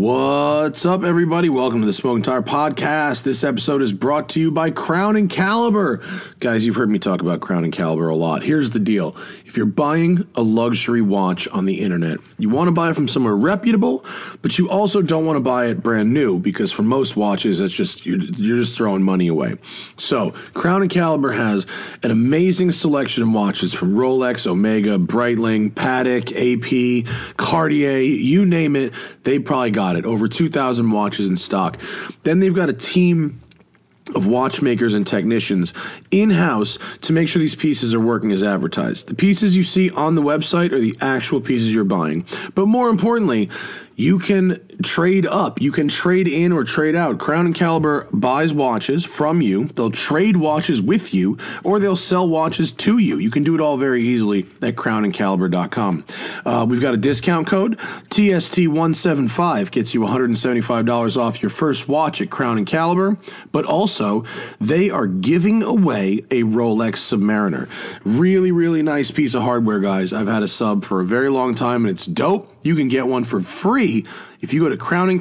What's up, everybody? Welcome to the Smoking Tire Podcast. This episode is brought to you by Crown and Caliber. Guys, you've heard me talk about Crown and Caliber a lot. Here's the deal. If you're buying a luxury watch on the internet, you want to buy it from somewhere reputable, but you also don't want to buy it brand new because for most watches, it's just you're just throwing money away. So, Crown and Caliber has an amazing selection of watches from Rolex, Omega, Breitling, Patek, AP, Cartier, you name it, they probably got it. Over 2,000 watches in stock. Then they've got a team of watchmakers and technicians in-house to make sure these pieces are working as advertised. The pieces you see on the website are the actual pieces you're buying. But more importantly, you can trade up. You can trade in or trade out. Crown and Caliber buys watches from you. They'll trade watches with you, or they'll sell watches to you. You can do it all very easily at crownandcaliber.com. We've got a discount code. TST175 gets you $175 off your first watch at Crown and Caliber, but also they are giving away a Rolex Submariner. Really, really nice piece of hardware, guys. I've had a sub for a very long time, and it's dope. You can get one for free if you go to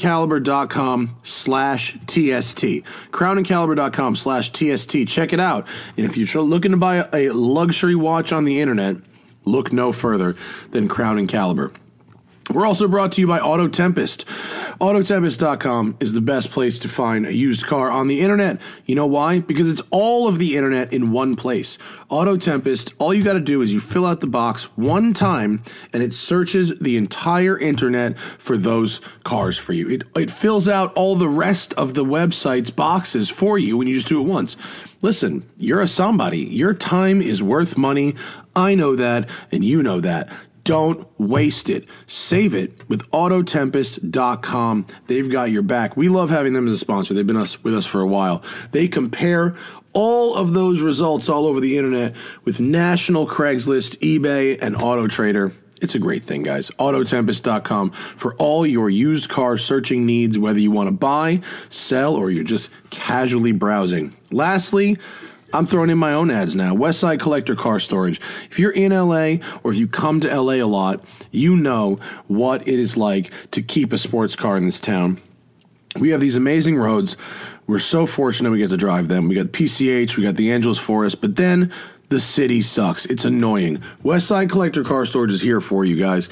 crownandcaliber.com/TST. crownandcaliber.com/TST. Check it out. And if you're looking to buy a luxury watch on the internet, look no further than Crown and Caliber. We're also brought to you by Auto Tempest. Autotempest.com is the best place to find a used car on the internet. You know why? Because it's all of the internet in one place. Auto Tempest, all you got to do is you fill out the box one time and it searches the entire internet for those cars for you. It fills out all the rest of the website's boxes for you when you just do it once. Listen, you're a somebody. Your time is worth money. I know that, and you know that. Don't waste it. Save it with Autotempest.com. They've got your back. We love having them as a sponsor. They've been with us for a while. They compare all of those results all over the internet with national Craigslist, eBay, and AutoTrader. It's a great thing, guys. Autotempest.com for all your used car searching needs, whether you want to buy, sell, or you're just casually browsing. Lastly, I'm throwing in my own ads now. Westside Collector Car Storage. If you're in LA or if you come to LA a lot, you know what it is like to keep a sports car in this town. We have these amazing roads. We're so fortunate we get to drive them. We got PCH, we got the Angeles Forest, but then the city sucks. It's annoying. Westside Collector Car Storage is here for you guys.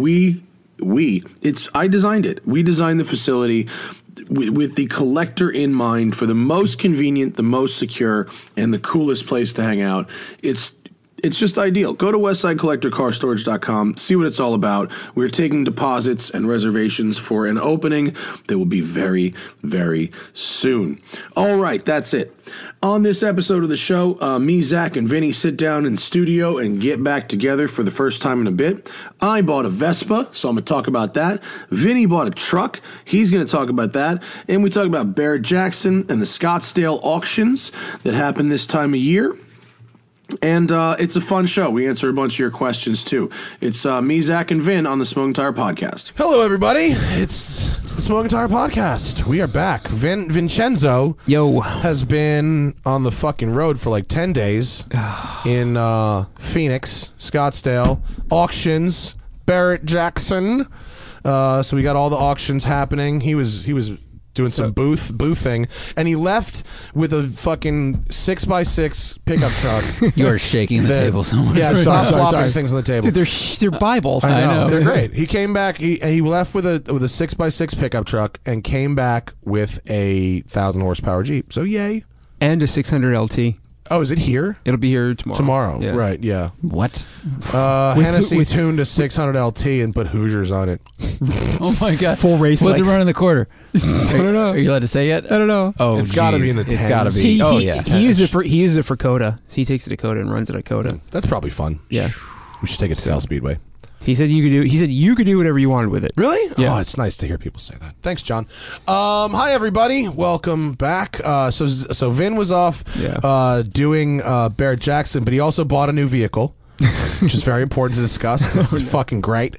I designed it. We designed the facility with the collector in mind for the most convenient, the most secure, and the coolest place to hang out. It's just ideal. Go to westsidecollectorcarstorage.com, see what it's all about. We're taking deposits and reservations for an opening that will be very, very soon. All right, that's it. On this episode of the show, me, Zach, and Vinny sit down in studio and get back together for the first time in a bit. I bought a Vespa, so I'm going to talk about that. Vinny bought a truck. He's going to talk about that. And we talk about Barrett-Jackson and the Scottsdale auctions that happen this time of year. And it's a fun show. We answer a bunch of your questions, too. It's me, Zach, and Vin on the Smoking Tire Podcast. Hello, everybody. It's the Smoking Tire Podcast. We are back. Vincenzo has been on the fucking road for like 10 days in Phoenix, Scottsdale, auctions, Barrett-Jackson. So we got all the auctions happening. He was doing some boothing, and he left with a fucking 6x6 pickup truck. You are shaking the table so much. Yeah, stop flopping things on the table. Dude, they're Bibles. I know. They're great. He came back. He left with a 6x6 pickup truck and came back with a 1,000 horsepower Jeep. So yay! And a 600 LT. Oh, is it here? It'll be here tomorrow. Yeah. Right, yeah. What? Hennessy tuned a 600 LT and put Hoosiers on it. Oh, my God. Full race. What's it running in the quarter? I don't know. Are you allowed to say yet? I don't know. Oh, it's got to be in the 10s. It's got to be. He uses it for Coda. He takes it to Coda and runs it at Coda. That's probably fun. Yeah. We should take it to South Speedway. He said you could do whatever you wanted with it. Really? Yeah. Oh, it's nice to hear people say that. Thanks, John. Hi, everybody. Welcome back. So Vin was off doing Barrett-Jackson, but he also bought a new vehicle. which is very important to discuss because it's fucking great.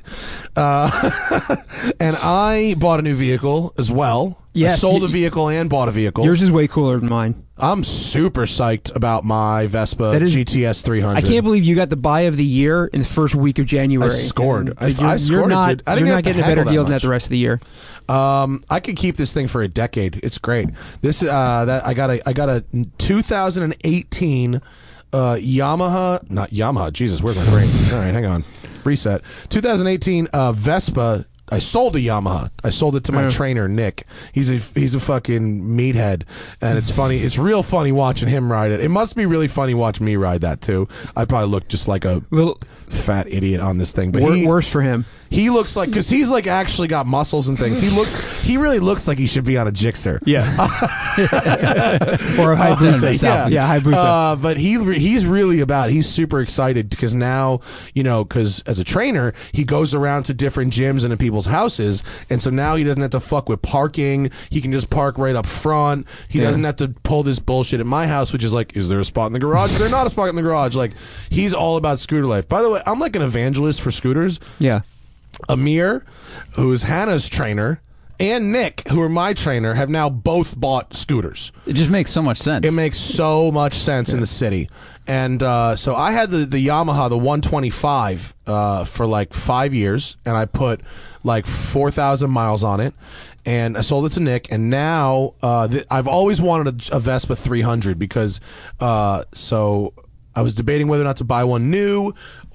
And I bought a new vehicle as well. Yes, I sold a vehicle and bought a vehicle. Yours is way cooler than mine. I'm super psyched about my Vespa GTS 300. I can't believe you got the buy of the year in the first week of January. I scored. I scored. You're not getting a better deal than that the rest of the year. I could keep this thing for a decade. It's great. This I got a 2018 Yamaha, not Yamaha. Jesus, where's my brain? All right, hang on. Reset. 2018 Vespa. I sold a Yamaha. I sold it to my trainer, Nick. He's a fucking meathead, and it's funny. It's real funny watching him ride it. It must be really funny watching me ride that too. I probably look just like a little fat idiot on this thing, but worse for him. He looks like, because he's like actually got muscles and things. He really looks like he should be on a Gixxer. Yeah, or a Hayabusa. Yeah, Hayabusa. But he's really about. He's super excited because now, because as a trainer, he goes around to different gyms and in people's houses, and so now he doesn't have to fuck with parking. He can just park right up front. He doesn't have to pull this bullshit at my house, which is like, is there a spot in the garage? Is there not a spot in the garage? Like, he's all about scooter life. By the way, I'm like an evangelist for scooters. Yeah. Amir, who is Hannah's trainer, and Nick, who are my trainer, have now both bought scooters. It just makes so much sense. It makes so much sense in the city. And so I had the Yamaha, the 125, for like 5 years, and I put like 4,000 miles on it. And I sold it to Nick, and now I've always wanted a Vespa 300 because so I was debating whether or not to buy one new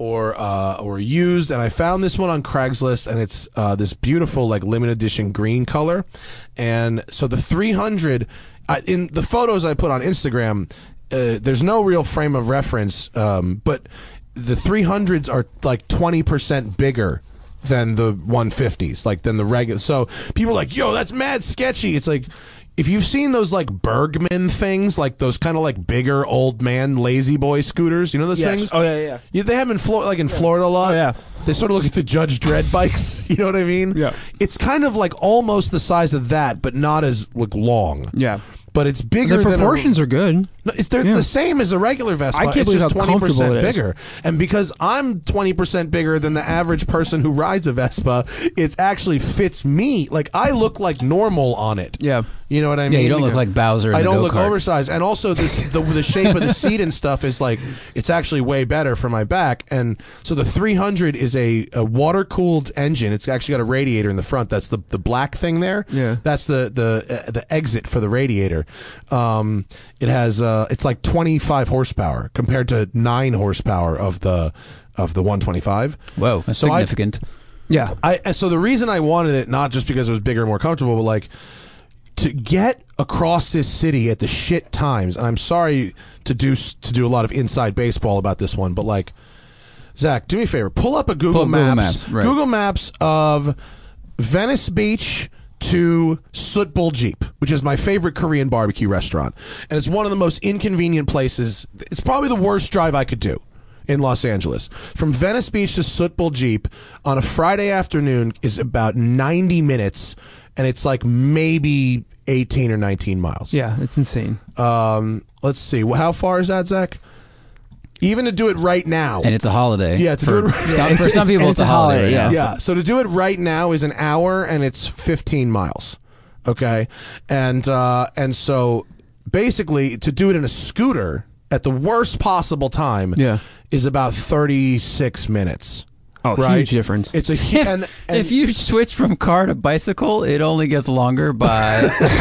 or used, and I found this one on Craigslist, and it's this beautiful like limited edition green color. And so the 300, in the photos I put on Instagram, there's no real frame of reference, but the 300s are like 20% bigger than the 150s, like than the regular. So people are like, yo, that's mad sketchy. It's like, if you've seen those like Bergman things, like those kind of like bigger old man lazy boy scooters, you know those things? Oh yeah. They have them in Florida a lot. Oh, yeah. They sort of look like the Judge Dredd bikes. You know what I mean? Yeah. It's kind of like almost the size of that, but not as like long. Yeah. But it's bigger. The proportions are good. No, they're the same as a regular Vespa. I can't it's believe just how comfortable 20% it is. bigger. And because I'm 20% bigger than the average person who rides a Vespa, it actually fits me. Like, I look like normal on it. Yeah. You know what I mean? Yeah, you don't look like Bowser in I the don't look go-kart. oversized. And also, the shape of the seat and stuff is like, it's actually way better for my back. And so the 300 is a water-cooled engine. It's actually got a radiator in the front. That's the black thing there. Yeah. That's the exit for the radiator. It has it's like 25 horsepower compared to 9 horsepower of the 125. Whoa, that's significant. So the reason I wanted it, not just because it was bigger and more comfortable, but like to get across this city at the shit times. And I'm sorry to do a lot of inside baseball about this one, but like, Zach, do me a favor, pull up a Google Maps, right. Google Maps of Venice Beach to Soot Bull Jeep, which is my favorite Korean barbecue restaurant. And it's one of the most inconvenient places. It's probably the worst drive I could do in Los Angeles. From Venice Beach to Soot Bull Jeep on a Friday afternoon is about 90 minutes, and it's like maybe 18 or 19 miles. Yeah, it's insane. Let's see. How far is that, Zach? Even to do it right now. And it's a holiday. Yeah, to do it for some people it's a holiday. Yeah. So to do it right now is an hour, and it's 15 miles. Okay? And so basically to do it in a scooter at the worst possible time is about 36 minutes. Oh, right? Huge difference. It's a and if you switch from car to bicycle, it only gets longer by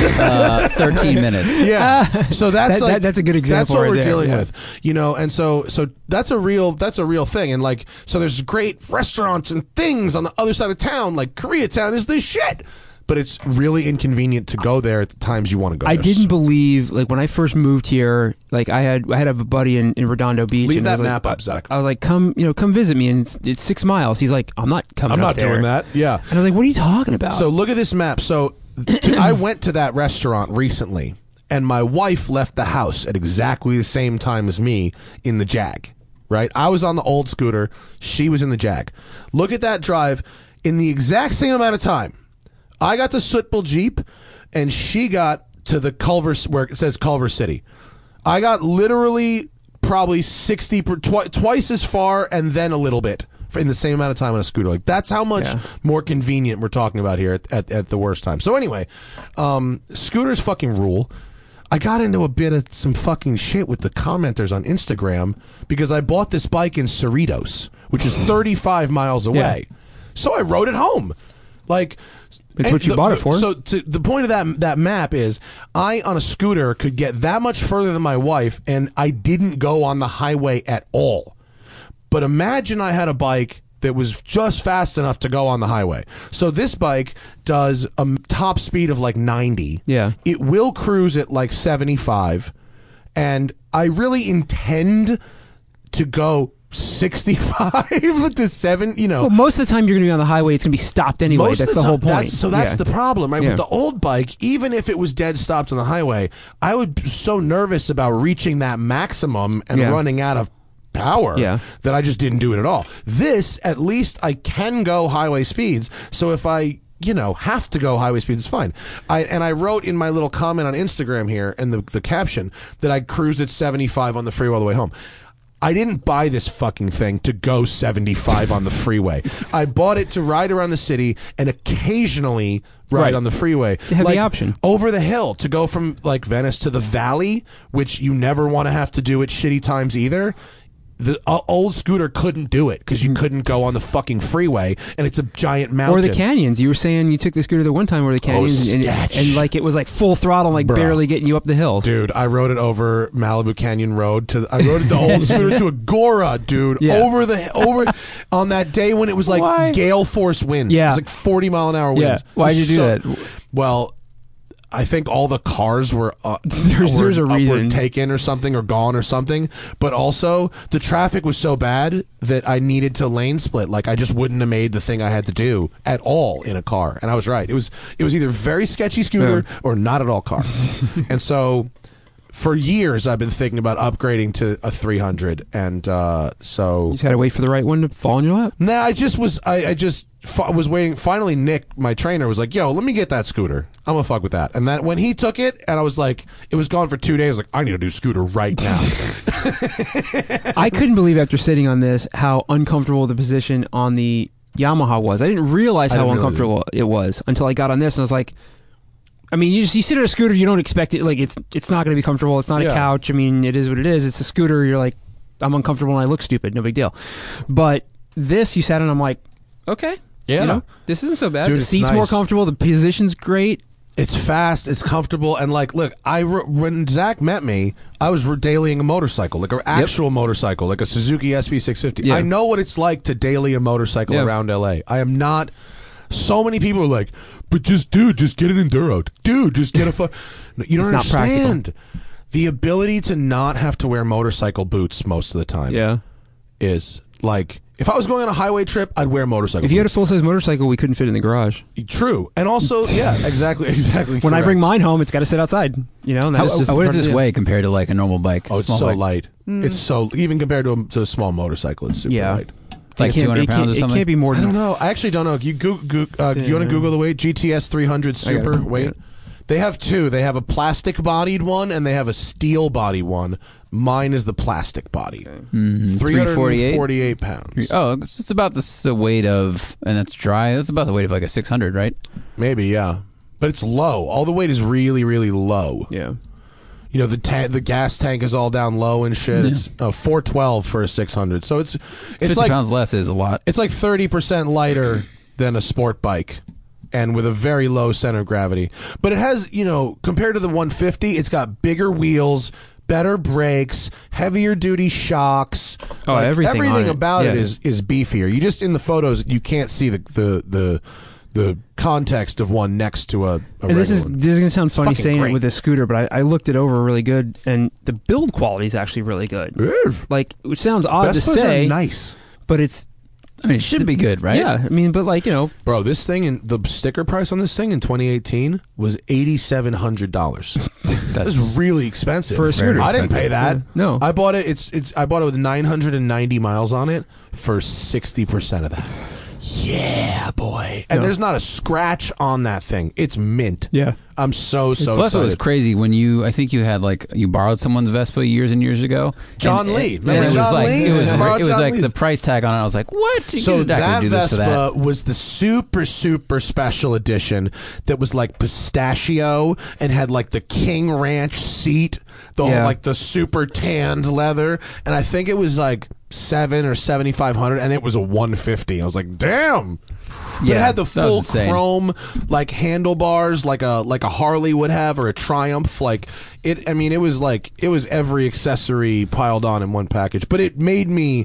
13 minutes. Yeah, so that's a good example. That's what right we're there. dealing with, and so that's a real thing, and like, so there's great restaurants and things on the other side of town. Like, Koreatown is the shit. But it's really inconvenient to go there at the times you want to go. I didn't believe, like, when I first moved here, like I had a buddy in Redondo Beach. Leave and that I was map like, up, Zach. I was like, come visit me, and it's 6 miles. He's like, I'm not coming. I'm not up there. doing that. Yeah. And I was like, what are you talking about? So look at this map. So I went to that restaurant recently, and my wife left the house at exactly the same time as me in the Jag. Right? I was on the old scooter. She was in the Jag. Look at that drive in the exact same amount of time. I got to Soot Bull Jeep, and she got to the Culver, where it says Culver City. I got literally probably 60 twice as far and then a little bit in the same amount of time on a scooter. Like, that's how much more convenient we're talking about here at the worst time. So anyway, scooters fucking rule. I got into a bit of some fucking shit with the commenters on Instagram because I bought this bike in Cerritos, which is 35 miles away. Yeah. So I rode it home. Like, it's what you bought it for. So the point of that map is I, on a scooter, could get that much further than my wife, and I didn't go on the highway at all. But imagine I had a bike that was just fast enough to go on the highway. So this bike does a top speed of like 90. Yeah. It will cruise at like 75. And I really intend to go 65 to 7, you know. Well, most of the time you're going to be on the highway, it's going to be stopped anyway. That's the whole point. That's the problem, right? Yeah. With the old bike, even if it was dead stopped on the highway, I would be so nervous about reaching that maximum and running out of power that I just didn't do it at all. This, at least I can go highway speeds. So if I, have to go highway speeds, it's fine. I wrote in my little comment on Instagram here and the caption that I cruised at 75 on the freeway all the way home. I didn't buy this fucking thing to go 75 on the freeway. I bought it to ride around the city and occasionally ride on the freeway. To have the option. Over the hill, to go from like Venice to the Valley, which you never want to have to do at shitty times either. The old scooter couldn't do it because you couldn't go on the fucking freeway, and it's a giant mountain. Or the canyons. You were saying you took the scooter the one time where the canyons, and like it was like full throttle, like barely getting you up the hills. Dude, I rode it over Malibu Canyon Road I rode the old scooter to Agora, dude. Yeah. Over on that day when it was like gale force winds. Yeah. It was like 40-mile-an-hour winds. Yeah. Why'd you do that? Well, I think all the cars were there's a reason taken or something or gone or something, but also the traffic was so bad that I needed to lane split. Like, I just wouldn't have made the thing I had to do at all in a car, and I was right. It was either very sketchy scooter or not at all car. And so for years I've been thinking about upgrading to a 300, and so you just had to wait for the right one to fall in your lap. Nah, I just was waiting. Finally, Nick, my trainer, was like, "Yo, let me get that scooter. I'm gonna fuck with that." And that when he took it, and I was like, it was gone for 2 days. I was like, I need to do scooter right now. I couldn't believe after sitting on this how uncomfortable the position on the Yamaha was. I didn't realize how uncomfortable it was until I got on this, and I was like, I mean, you sit on a scooter, you don't expect it. Like, it's not going to be comfortable. It's not a couch. I mean, it is what it is. It's a scooter. You're like, I'm uncomfortable and I look stupid. No big deal. But this, you sat on, I'm like, okay. Yeah. This isn't so bad. Dude, the seat's more comfortable. The position's great. It's fast. It's comfortable. And like, look, when Zach met me, I was dailying a motorcycle, like an actual motorcycle, like a Suzuki SV650. Yeah. I know what it's like to daily a motorcycle around LA. I am not. So many people are like, but just get an Enduro. Dude, just get a You don't understand. The ability to not have to wear motorcycle boots most of the time is like, if I was going on a highway trip, I'd wear motorcycle boots. If you had a full-size motorcycle, we couldn't fit in the garage. True. And also, exactly. When I bring mine home, it's got to sit outside. And what does this weigh compared to like a normal bike? Oh, it's so light. It's so, even compared to a small motorcycle, it's super light. It's like 200 pounds or something? It can't be more than... I don't know. I actually don't know. You you want to Google the weight? GTS 300 Super weight? They have two. They have a plastic-bodied one, and they have a steel-bodied one. Mine is the plastic body. Okay. 348 pounds. Oh, it's about the weight of... And that's dry. That's about the weight of like a 600, right? Maybe, yeah. But it's low. All the weight is really, really low. Yeah. The gas tank is all down low and shit. It's 412 for a 600. So it's 50 like pounds less is a lot. It's like 30% lighter than a sport bike, and with a very low center of gravity. But it has, compared to the 150, it's got bigger wheels, better brakes, heavier duty shocks. Oh, everything about it is beefier. You just, in the photos, you can't see the context of one next to a and this is one. This is going to sound funny saying great. it with a scooter, but I looked it over really good, and the build quality is actually really good. Like, which sounds odd Vespas to say, are nice, but it's... I mean, it should be good, right? Yeah, I mean, but like, Bro, this thing, the sticker price on this thing in 2018 was $8,700. That's really expensive. For a scooter. I didn't pay that. Yeah. No. I bought it, I bought it with 990 miles on it for 60% of that. yeah, boy. And there's not a scratch on that thing. It's mint. Yeah. I'm so Plus, excited. it was crazy when I think you had you borrowed someone's Vespa years and years ago. John Lee. Remember John Lee? It was like Lee's. the price tag on it. I was like, what? So that do this for Vespa that. was the super, super special edition that was like pistachio and had like the King Ranch seat, the super tanned leather. And I think it was like $700 or $7,500, and it was a $150. I was like, damn. But it had the full chrome handlebars like a Harley would have, or a Triumph. It was every accessory piled on in one package. But it made me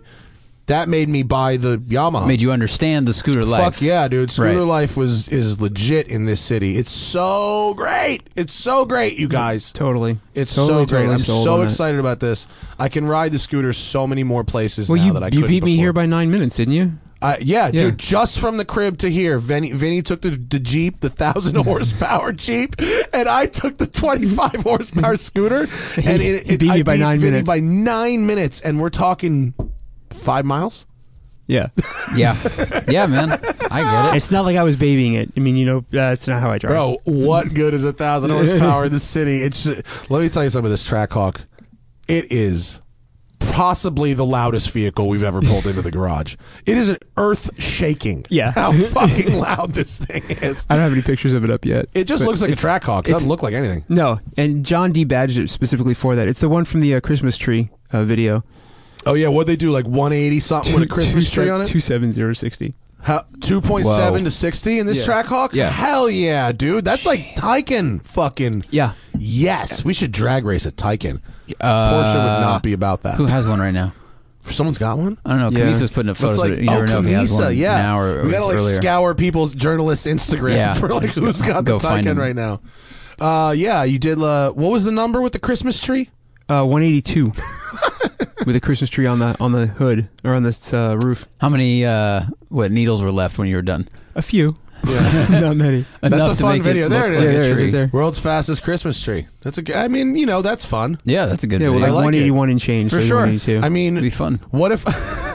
buy the Yamaha. Made you understand the scooter life. Fuck yeah, dude. Scooter life is legit in this city. It's so great. It's so great, you guys. Totally. It's so great. I'm so excited about this. I can ride the scooter so many more places now that I couldn't you beat me before. here by 9 minutes, didn't you? Yeah, dude, just from the crib to here. Vinny took the Jeep, the 1,000 horsepower Jeep, and I took the 25 horsepower scooter. And it beat me by 9 minutes. By 9 minutes, and we're talking 5 miles? Yeah. Yeah, man. I get it. It's not like I was babying it. I mean, that's not how I drive. Bro, what good is 1,000 horsepower in the city? Let me tell you something. This Trackhawk, it is possibly the loudest vehicle we've ever pulled into the garage. It is an earth-shaking how fucking loud this thing is. I don't have any pictures of it up yet. It just looks like a Trackhawk. It doesn't look like anything. No, and John debadged it specifically for that. It's the one from the Christmas tree video. Oh, yeah, what'd they do, like 180 something with a Christmas tree on it? 27060. 2.7 to 60 in this Trackhawk? Yeah. Hell yeah, dude. That's like Taycan fucking. Yeah. Yes, we should drag race a Taycan. Porsche would not be about that. Who has one right now? Someone's got one? I don't know. Yeah. Kamisa's putting up photos, Like, but you never know if he has one now or we gotta earlier. scour people's journalists' Instagram for who's got the Taycan right now. Yeah, you did. What was the number with the Christmas tree? 182. With a Christmas tree on the hood or on this roof. How many needles were left when you were done? A few. Yeah, not many. That's Enough a to fun make video. it There look it is. like a tree. There. World's fastest Christmas tree. That's that's fun. Yeah, that's a good Yeah, video. well, like I like 181 and change. For so sure. 182. I mean, It'd be fun. What if?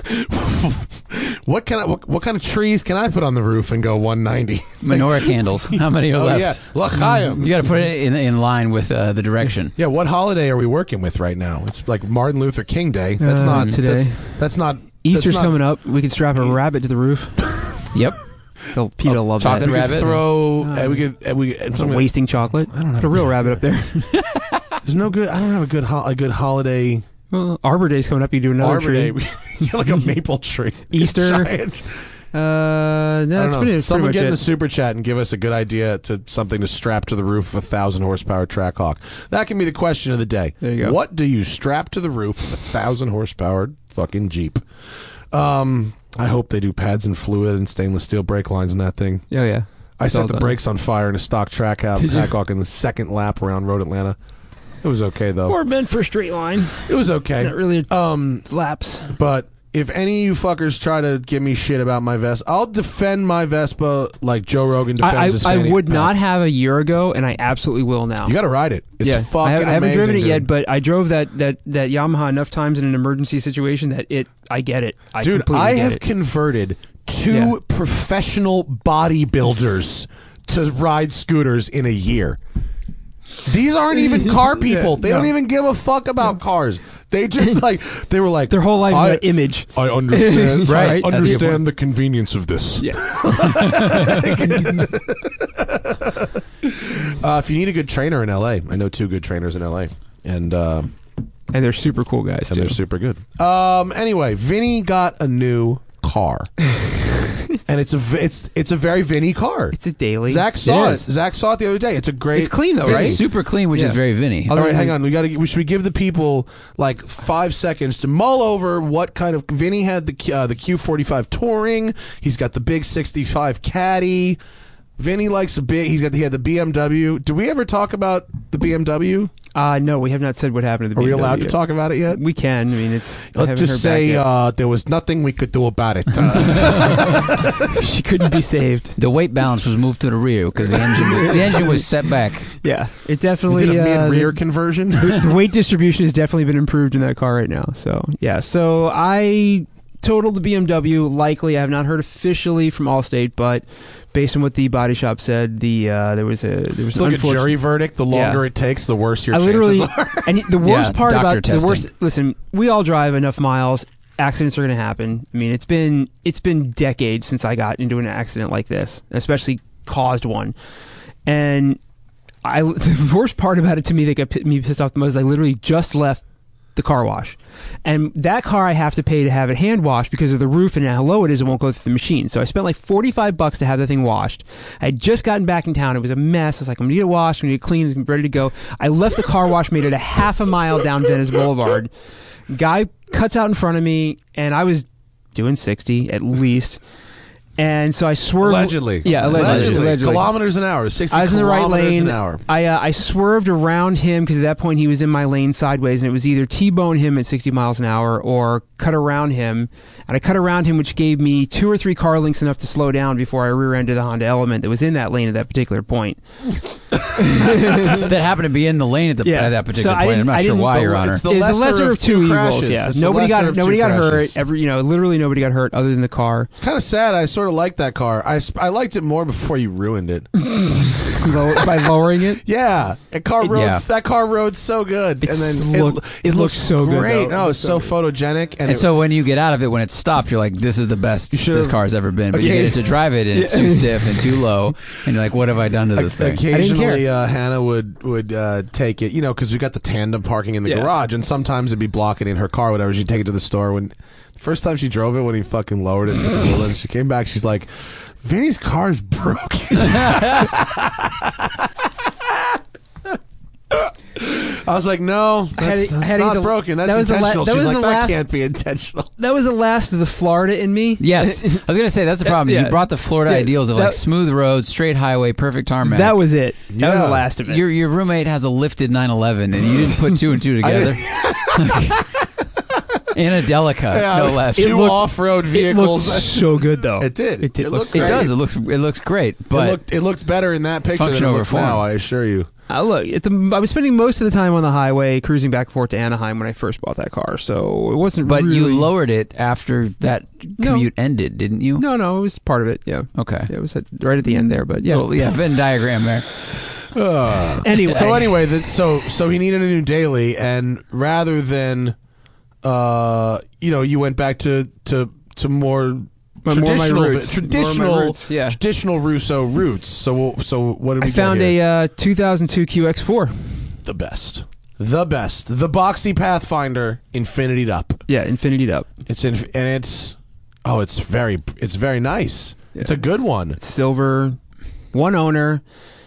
what kind of trees can I put on the roof and go 190? Menorah candles. How many are Oh left? yeah, L'chaim. You got to put it in line with the direction. Yeah, what holiday are we working with right now? It's like Martin Luther King Day. That's not today. That's not. Easter's that's not, coming up. We could strap a rabbit to the roof. Yep. Peter will love chocolate that. we rabbit. could throw. We could. Some wasting chocolate. I don't have Put a real rabbit up there. There's no good. I don't have a good holiday. Well, Arbor Day's coming up. You do another Arbor tree. Day. Get like a maple tree. Easter. Giant. No, that's pretty Someone much get in it. the super chat and give us a good idea to something to strap to the roof of a 1,000 horsepower Trackhawk. That can be the question of the day. There you go. What do you strap to the roof of a 1,000 horsepower fucking Jeep? I hope they do pads and fluid and stainless steel brake lines in that thing. Oh yeah. I It's all set the done. brakes on fire in a stock Trackhawk in the second lap around Road Atlanta. It was okay though. Or meant for straight line. It was okay. Not really laps. But if any of you fuckers try to give me shit about my Vespa, I'll defend my Vespa like Joe Rogan defends his I fanny would pack. not have a year ago, and I absolutely will now. You got to ride it. It's fucking I haven't amazing, driven it dude. yet, but I drove that Yamaha enough times in an emergency situation that I get it. Dude, completely I get have it. converted two professional bodybuilders to ride scooters in a year. These aren't even car people. They don't even give a fuck about cars. They just they were like their whole life is that image. I understand. Right. I understand the convenience of this. Yeah. If you need a good trainer in LA, I know two good trainers in LA, and And they're super cool guys too. they're super good. Anyway, Vinny got a new car, and it's a very Vinny car. It's a daily. Zach saw it. is. Zach saw it the other day. It's a great. It's clean though, It's right? super clean, which is Yeah. very Vinny. All right, hang on. We should give the people like 5 seconds to mull over what kind of Vinny had the Q45 Touring. He's got the big 65 Caddy. Vinny likes he had the BMW. Did we ever talk about the BMW? No, we have not said what happened to the Are we BMW allowed to yet. talk about it yet? We can. I mean, it's. I Let's haven't just heard back say yet. there was nothing we could do about it. She couldn't be saved. The weight balance was moved to the rear because the engine was set back. Yeah, it We definitely. did a mid-rear conversion. The weight distribution has definitely been improved in that car right now. So yeah, so I totaled the BMW. Likely, I have not heard officially from Allstate, but based on what the body shop said, there was it's like a jury verdict. The longer it takes, the worse your chances are. And the worst part about testing. the worst. Listen, we all drive enough miles. Accidents are going to happen. I mean, it's been decades since I got into an accident like this, especially caused one. And the worst part about it to me that got me pissed off the most is I literally just left the car wash, and that car I have to pay to have it hand washed because of the roof and how low it is. It won't go through the machine. So I spent like $45 to have the thing washed. I had just gotten back in town. It was a mess. I was like, I'm gonna get it washed. I'm gonna get it clean. I'm ready to go. I left the car wash, made it a half a mile down Venice Boulevard. Guy cuts out in front of me, and I was doing 60 at least. And so I swerved. Allegedly. Yeah, allegedly. Kilometers an hour, 60 I was in the right lane. An hour. I swerved around him because at that point he was in my lane sideways, and it was either T-bone him at 60 miles an hour or cut around him. And I cut around him, which gave me 2 or 3 car lengths enough to slow down before I rear-ended the Honda Element that was in that lane at that particular point. That happened to be in the lane at that particular point. I'm not sure why, Your Honor. It's the lesser of two evils. Yeah, nobody got hurt. Literally nobody got hurt other than the car. It's kind of sad. I sort of like that car. I liked it more before you ruined it. By lowering it? Yeah. That car rode so good. It looks so great. Good. No, it's so photogenic. And so when you get out of it, when it's stopped, you're like, this is the best this car's ever been. But you get it to drive it, and it's too stiff and too low. And you're like, what have I done to this thing? Occasionally, Hannah would take it, because we got the tandem parking in the garage, and sometimes it'd be blocking in her car, whatever. She'd take it to the store. When the first time she drove it, when he fucking lowered it, and she came back, she's like, Vinny's car's broken. I was like, no, that's not broken. That's intentional. She's like, that can't be intentional. That was the last of the Florida in me. Yes. I was going to say, that's the problem. You brought the Florida ideals of like smooth roads, straight highway, perfect tarmac. That was it. That was the last of it. Your roommate has a lifted 911, and you didn't put 2 and 2 together. In a Delica, no less. 2 off-road vehicles. It looked so good, though. It did. It does. It looks great. But it looked better in that picture than it looks now, I assure you. I was spending most of the time on the highway cruising back and forth to Anaheim when I first bought that car, so it wasn't But really... you lowered it after that commute ended, didn't you? No, it was part of it, yeah. Okay. Yeah, it was right at the end there, but yeah. Venn diagram there. Anyway. So he needed a new daily, and rather than... you went back to more traditional Russo roots. So what did we? I found a 2002 QX4. The best, the boxy Pathfinder, infinity'd up. Yeah, infinity'd up. It's very nice. Yeah. It's a good one. It's silver, one owner,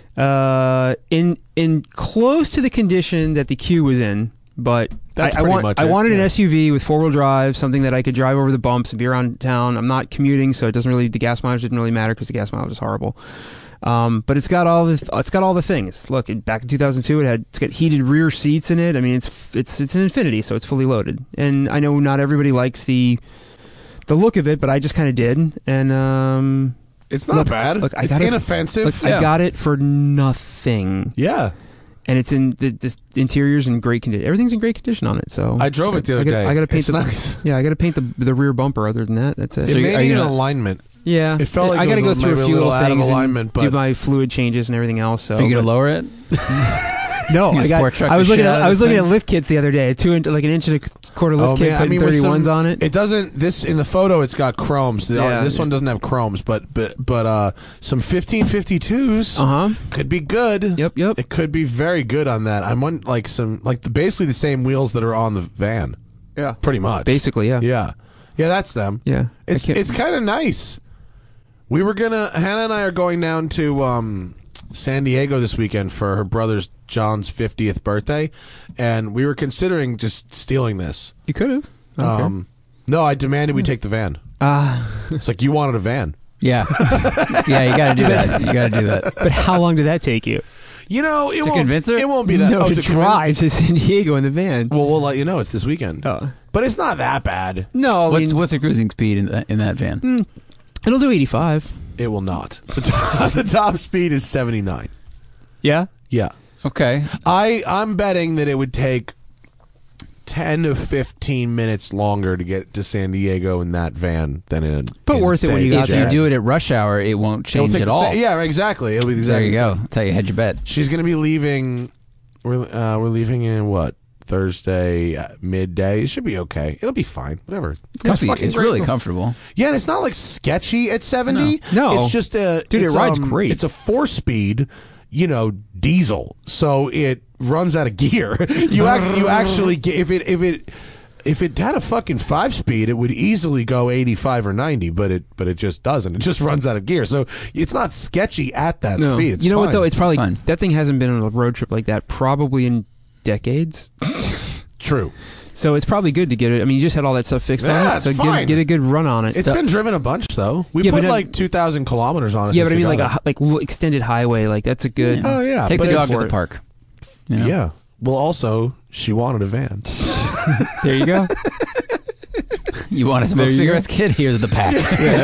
in close to the condition that the Q was in, but. I wanted an SUV with 4-wheel drive, something that I could drive over the bumps and be around town. I'm not commuting, so the gas mileage didn't really matter because the gas mileage is horrible. But it's got all the things. Look, back in 2002, it's got heated rear seats in it. I mean, it's an Infiniti, so it's fully loaded. And I know not everybody likes the look of it, but I just kind of did. And it's not bad. Look, it's inoffensive. I got it for nothing. Yeah. And it's in the interior's in great condition. Everything's in great condition on it. So I drove it the other day. I got to paint nice. Yeah, I got to paint the rear bumper. Other than that, that's it. It may need an alignment. Yeah, it felt like I got to go through a few little things, alignment, do my fluid changes and everything else. So are you going to lower it? No, I was looking at lift kits the other day. Like an inch and a quarter lift kit, putting 31s on it. It doesn't. This in the photo, it's got chromes. This one doesn't have chromes, but some 1552s could be good. Yep. It could be very good on that. I'm on basically the same wheels that are on the van. Yeah, pretty much. Basically, yeah. Yeah, that's them. Yeah, it's kind of nice. Hannah and I are going down to San Diego this weekend for her brother's John's 50th birthday, and we were considering just stealing this. You could have. No, I demanded we take the van. It's like, you wanted a van. Yeah. Yeah, you got to do that. But how long did that take you? To convince her? It won't be that. No, to drive to San Diego in the van. Well, we'll let you know. It's this weekend. Oh. But it's not that bad. No, what's the cruising speed in that van? It'll do 85. It will not. The top speed is 79. Yeah? Yeah. Okay. I'm betting that it would take 10 to 15 minutes longer to get to San Diego in that van than in. But in worth it when you got If you do it at rush hour, it won't change at all. Yeah, exactly. It'll be There exactly. you go. That's how you hedge your bet. She's going to be leaving. We're leaving in what? Thursday midday. It should be okay. It'll be fine. Whatever. It's comfy. It's really comfortable. Yeah, and it's not like sketchy at 70. No. It's just a Dude, it rides great. It's a 4-speed, diesel. So it runs out of gear. You actually get if it had a fucking 5-speed, it would easily go 85 or 90, but it just doesn't. It just runs out of gear. So it's not sketchy at that speed. It's what fine. though? It's probably Fine. that thing hasn't been on a road trip like that probably in decades. True. So it's probably good to get it. I mean, you just had all that stuff fixed Yeah, on it, it's so fine. get a good run on it. It's been driven a bunch though. We Yeah, put but like 2,000 kilometers on it. yeah, since but I mean we like got it. extended highway, like that's a good. Oh yeah. Take but the dog to for the it. park. You know? Yeah. Well, also she wanted a van. There you go. You want to smoke There you cigarettes, kid? Here's the pack.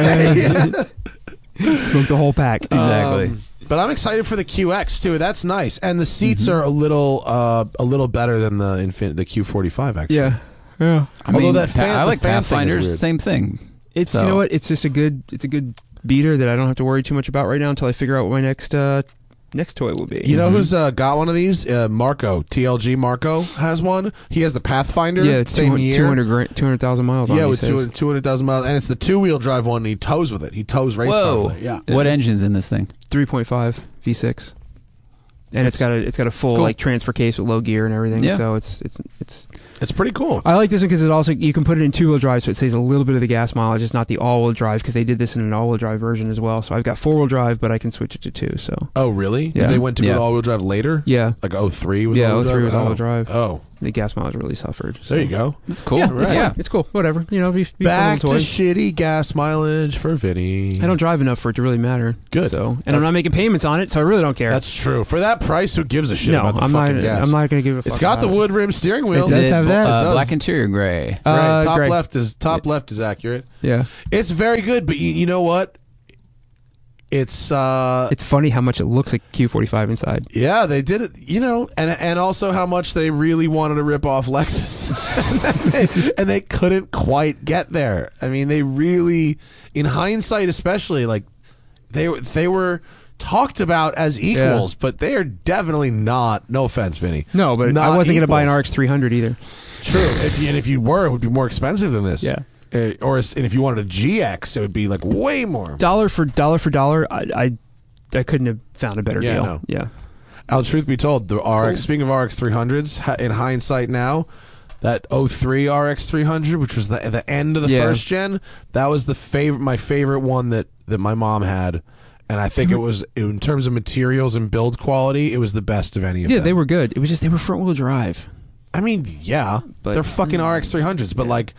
Smoke the whole pack. Exactly. But I'm excited for the QX too. That's nice, and the seats are a little better than the Q45 actually. Yeah. I mean, Although that fan- I the like fan thing is Pathfinders. weird. Same thing. It's So- you know what? It's just a good beater that I don't have to worry too much about right now until I figure out what my next toy will be. You know who's got one of these? Marco, TLG Marco has one. He has the Pathfinder. Yeah, same year. 200,000 miles on it, Yeah, he with says. 200,000 miles, and it's the 2-wheel drive one. And he tows with it. He tows race car Whoa. with it. Yeah. What engine's in this thing? 3.5 V6. And it's got a full cool. like transfer case with low gear and everything. Yeah. So it's It's pretty cool. I like this one because it also you can put it in 2-wheel drive, so it saves a little bit of the gas mileage. It's not the all-wheel drive because they did this in an all-wheel drive version as well. So I've got 4-wheel drive, but I can switch it to 2. So Oh, really? Yeah. They went to Yeah. all-wheel drive later? yeah, Like 03 was Yeah, all-wheel 03 drive? was all-wheel drive. Oh, the gas mileage really suffered. So. there you go. That's cool. Yeah, Right. it's, Yeah. fine. It's cool. Whatever. Be Back to fun little toy. shitty gas mileage for Vinny. I don't drive enough for it to really matter. Good. So, and I'm not making payments on it, so I really don't care. That's true. For that price, who gives a shit no, about the I'm fucking not. gas? I'm not going to give a fuck. It's got the about wood rim steering wheel. It does have that. It does. Black interior, gray. Right. Top gray. left is accurate. it. Yeah, It's very good, but you know what? It's it's funny how much it looks like Q45 inside. yeah, they did it, and also how much they really wanted to rip off Lexus, and they couldn't quite get there. I mean, they really, in hindsight, especially, like they were talked about as equals, but they are definitely not. No offense, Vinny. No, but not I wasn't going to buy an equals. RX 300 either. True. If you were, it would be more expensive than this. Yeah. And if you wanted a GX, it would be like way more. Dollar for dollar, I couldn't have found a better deal. No. Yeah. Truth be told, the RX. Speaking of RX 300s, in hindsight now, that 03 RX 300, which was the end of the first gen, that was my favorite one that my mom had, and I think it was, in terms of materials and build quality, it was the best of any of them. Yeah, they were good. It was just they were front wheel drive. I mean, yeah, But- they're fucking RX 300s, but like.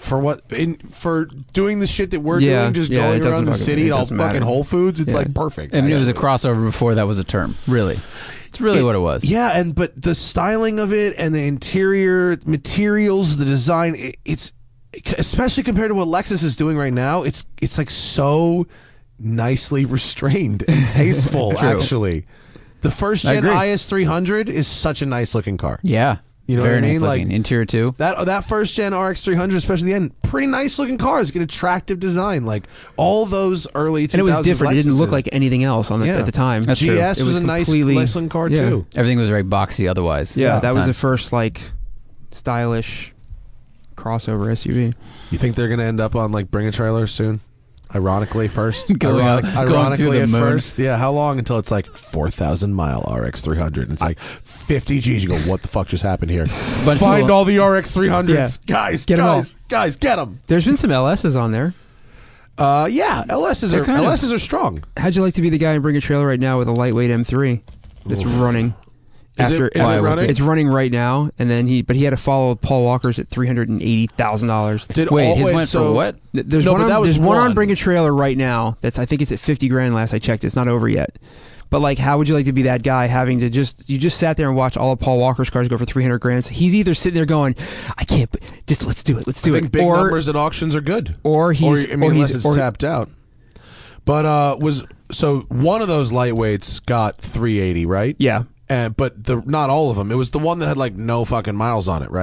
For doing the shit that we're doing, just it going doesn't around the fucking- city it at all doesn't fucking matter. Whole Foods, it's Yeah. like perfect. I mean, it was a actually. crossover before that was a term. Really. It's really what it was. Yeah, but the styling of it and the interior materials, the design, it's especially compared to what Lexus is doing right now. It's like so nicely restrained and tasteful. Actually, the first gen agree. IS 300 is such a nice looking car. Yeah. You know Very what I nice mean? looking. Like Interior too. that first gen RX 300, especially the end, pretty nice looking cars. Get attractive design, like all those early 2000s. And it was different. It didn't look Lexuses. like anything else at the time. That's true. GS It was was a nice completely- looking car yeah. too. Everything was very boxy otherwise. Yeah, at that was time. the first like stylish crossover SUV. You think they're going to end up on like Bring a Trailer soon? Ironically, first. Going Ironically, through the at moon. first. Yeah. How long until it's like 4,000 mile RX 300? And it's like 50 G's. You go, what the fuck just happened here? Find all the RX 300s, Yeah. guys. Get 'em all. Guys, get them. There's been some LSs on there. Yeah, LSs They're kind of- LSs are strong. How'd you like to be the guy and bring a trailer right now with a lightweight M3 that's running? Is it running? It's running right now, and then he had to follow Paul Walker's at $380,000. Wait, his went for what? There's No, one. but that On, was there's one on one. Bring a Trailer right now. I think it's at $50,000 last I checked. It's not over yet. But like, how would you like to be that guy having to you just sat there and watch all of Paul Walker's cars go for $300,000? He's either sitting there going, I can't, just let's do it, I think big numbers at auctions are good. or he's, unless it's tapped out. But one of those lightweights got 380, right? yeah. But not all of them. It was the one that had like no fucking miles on it, right?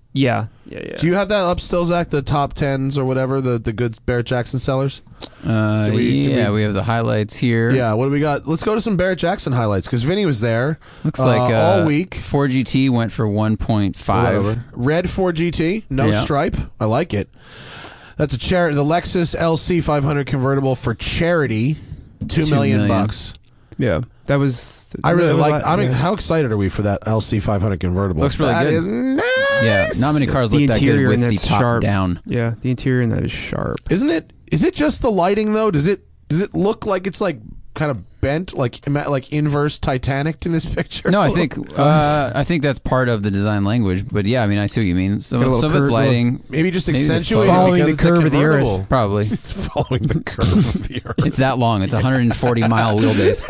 Yeah. Do you have that up still, Zach? The top 10s or whatever, the good Barrett-Jackson sellers? We have the highlights here. Yeah, what do we got? Let's go to some Barrett-Jackson highlights, because Vinny was there. Looks like all week. 4GT went for 1.5. Red 4GT, no stripe. I like it. That's a charity. The Lexus LC 500 convertible for charity, $2 million bucks. Yeah, that was. I really like. I mean, how excited are we for that LC 500 convertible? Looks really good. That is nice. Yeah, not many cars look that good with the top sharp. down. Yeah, the interior in that is sharp. Isn't it? Is it just the lighting though? Does it look like it's like kind of bent, like inverse Titanic in this picture? No, I think that's part of the design language. But yeah, I mean, I see what you mean. Some of it's lighting, maybe just accentuating following the curve of the Earth. Probably it's following the curve of the Earth. It's that long. It's 140-mile wheelbase.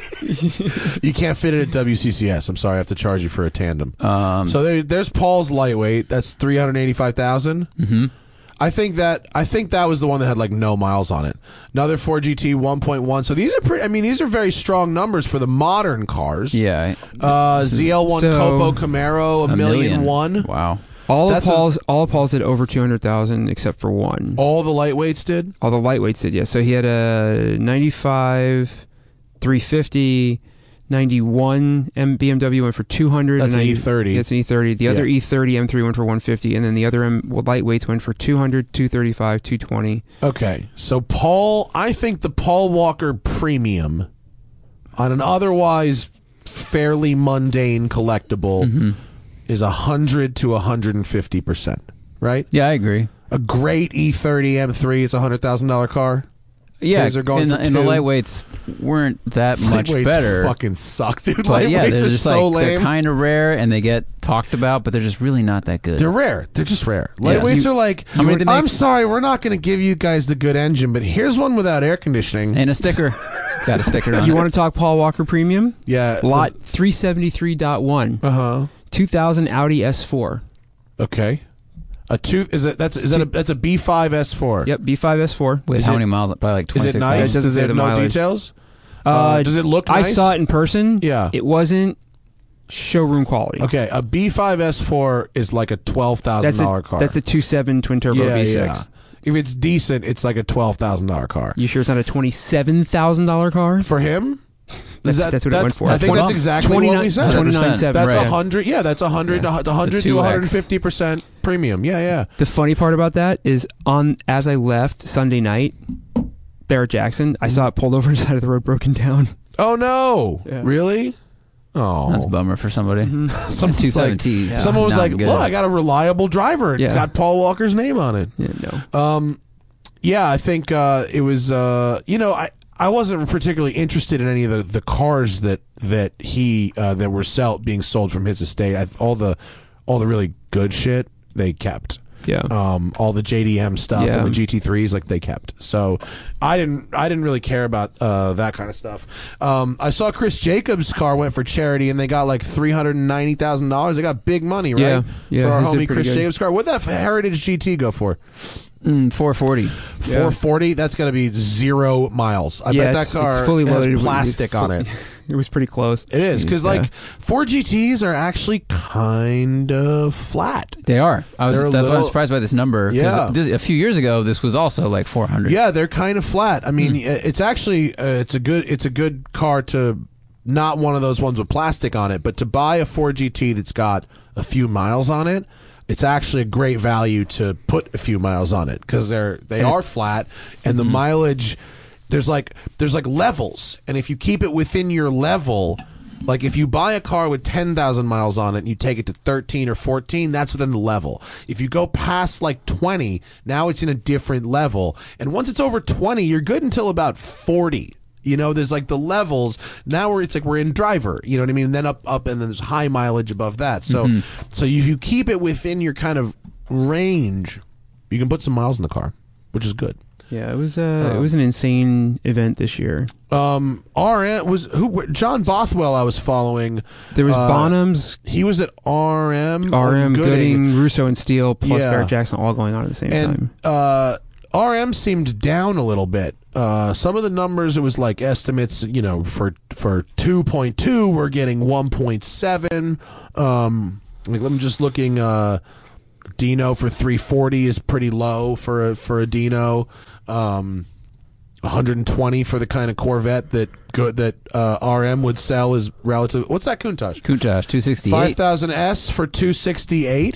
You can't fit it at WCCS. I'm sorry, I have to charge you for a tandem. So there's Paul's lightweight. That's 385,000. Mm-hmm. I think that was the one that had like no miles on it. Another 4GT 1.1. So these are pretty. I mean, these are very strong numbers for the modern cars. Yeah. ZL1 Copo Camaro, $1.1 million. Wow. All of Paul's did over 200,000 except for one. All the lightweights did. All the lightweights did. Yeah. So he had a 95, 350. 91 BMW went for 200. That's an E30. That's an E30. The other E30 M3 went for 150, and then the other lightweights went for 200, 235, 220. Okay, so I think the Paul Walker Premium on an otherwise fairly mundane collectible is 100 to 150%, right? Yeah, I agree. A great E30 M3 is a $100,000 car. Yeah, and the lightweights weren't that much better. Fucking suck, dude. But Lightweights they're are just so like lame. They're kind of rare and they get talked about, but they're just really not that good. They're rare. They're just rare. Lightweights are like, I'm sorry, we're not going to give you guys the good engine, but here's one without air conditioning and a sticker. Got a sticker on it. You want to talk Paul Walker Premium? Yeah. Lot 373.1. 2000 Audi S4. Okay. That's a B5 S4. Yep, B5 S4. With how many miles? Probably like 26. Is it nice? Does it have no details? Does it look nice? I saw it in person. Yeah. It wasn't showroom quality. Okay, a B5 S4 is like a $12,000 car. That's a 2.7 twin turbo V6. Yeah. If it's decent, it's like a $12,000 car. You sure it's not a $27,000 car? For him? That's what it went for. I think that's exactly what we said. 29.7. That's right. 100. Yeah, that's 100 to 150% premium. Yeah. The funny part about that is, as I left Sunday night, Barrett-Jackson, I saw it pulled over on the side of the road, broken down. Oh no! Yeah. Really? Oh, that's a bummer for somebody. Some 217. Someone was like, "Look, I got a reliable driver. It's got Paul Walker's name on it." Yeah, no. I think it was. I wasn't particularly interested in any of the cars that were being sold from his estate. All the really good shit they kept. Yeah. All the JDM stuff and the GT3s, like, they kept. So I didn't really care about that kind of stuff. I saw Chris Jacobs' car went for charity, and they got like $390,000. They got big money, right? Yeah. For our homie Chris Jacobs' car. What'd that Heritage GT go for? 440. 440. That's going to be 0 miles. I bet that car fully loaded has plastic on it. It was pretty close. It is, because like 4GTs are actually kind of flat. They are. That's why I'm surprised by this number. Yeah. A few years ago, this was also like 400. Yeah, they're kind of flat. I mean, it's actually it's a good car to, not one of those ones with plastic on it, but to buy a 4GT that's got a few miles on it. It's actually a great value to put a few miles on it, because they are flat, and the mileage, there's like levels, and if you keep it within your level, like if you buy a car with 10,000 miles on it and you take it to 13 or 14, that's within the level. If you go past like 20, now it's in a different level, and once it's over 20, you're good until about 40. There's like the levels. Now it's like we're in driver, you know what I mean? And then up, and then there's high mileage above that. So so if you keep it within your kind of range, you can put some miles in the car, which is good. Yeah, it was an insane event this year. RM was John Bothwell I was following. There was Bonhams. He was at RM, Gooding, Russo and Steele, plus Barrett-Jackson all going on at the same time. RM seemed down a little bit. Some of the numbers, it was like estimates, for 2.2, we're getting 1.7. I'm just looking. Dino for $340 is pretty low for a Dino. $120 for the kind of Corvette that RM would sell is relative. What's that Countach? Countach 268. 5000S for $268.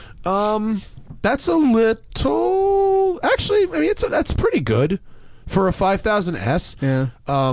That's a little. Actually, I mean that's pretty good for a 5000S. Yeah.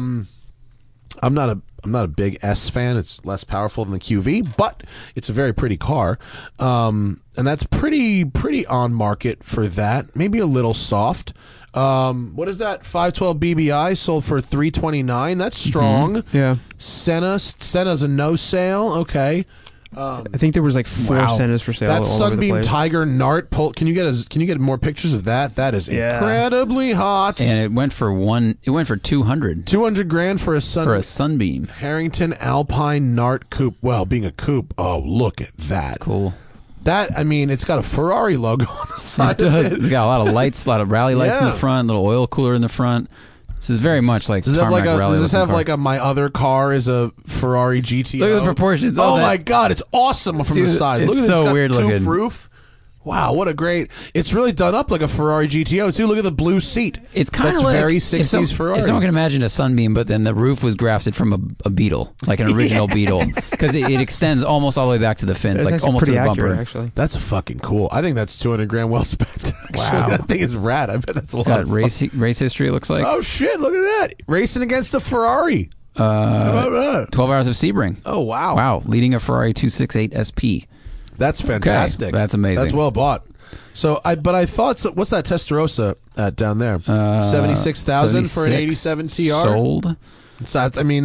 I'm not a big S fan. It's less powerful than the QV, but it's a very pretty car. And that's pretty on market for that. Maybe a little soft. What is that? 512 BBI sold for $329. That's strong. Mm-hmm. Yeah. Senna's a no sale. Okay. I think there was like 4 Sennas for sale. That all Sunbeam over the place. Tiger Nart. Can you get more pictures of that? That is incredibly hot. And it went for $200. $200,000 for a Sunbeam Harrington Alpine Nart coupe. Well, being a coupe, oh look at that. Cool. That, I mean, it's got a Ferrari logo on the side. It does. Of it. It's got a lot of lights, a lot of rally lights in the front, little oil cooler in the front. This is very much like does this have like a my other car is a Ferrari GTO? Look at the proportions. Oh my god, it's awesome from the side. Look at this. So it's got weird coupe looking roof. Wow, what a great! It's really done up like a Ferrari GTO too. Look at the blue seat. It's kind of like very 60s Ferrari. If someone can imagine a Sunbeam, but then the roof was grafted from a Beetle, like an original Beetle, because it extends almost all the way back to the fins, like almost to the bumper. Accurate, actually. That's fucking cool. I think that's $200,000 well spent. Wow, that thing is rad. I bet that's a lot. It's got race history. It looks like. Oh shit! Look at that, racing against a Ferrari. How about that? 12 hours of Sebring. Oh wow! Wow, leading a Ferrari 268 SP. That's fantastic. Okay, that's amazing. That's well bought. So I thought, what's that Testarossa at down there? 76,000 for an 87 TR sold. So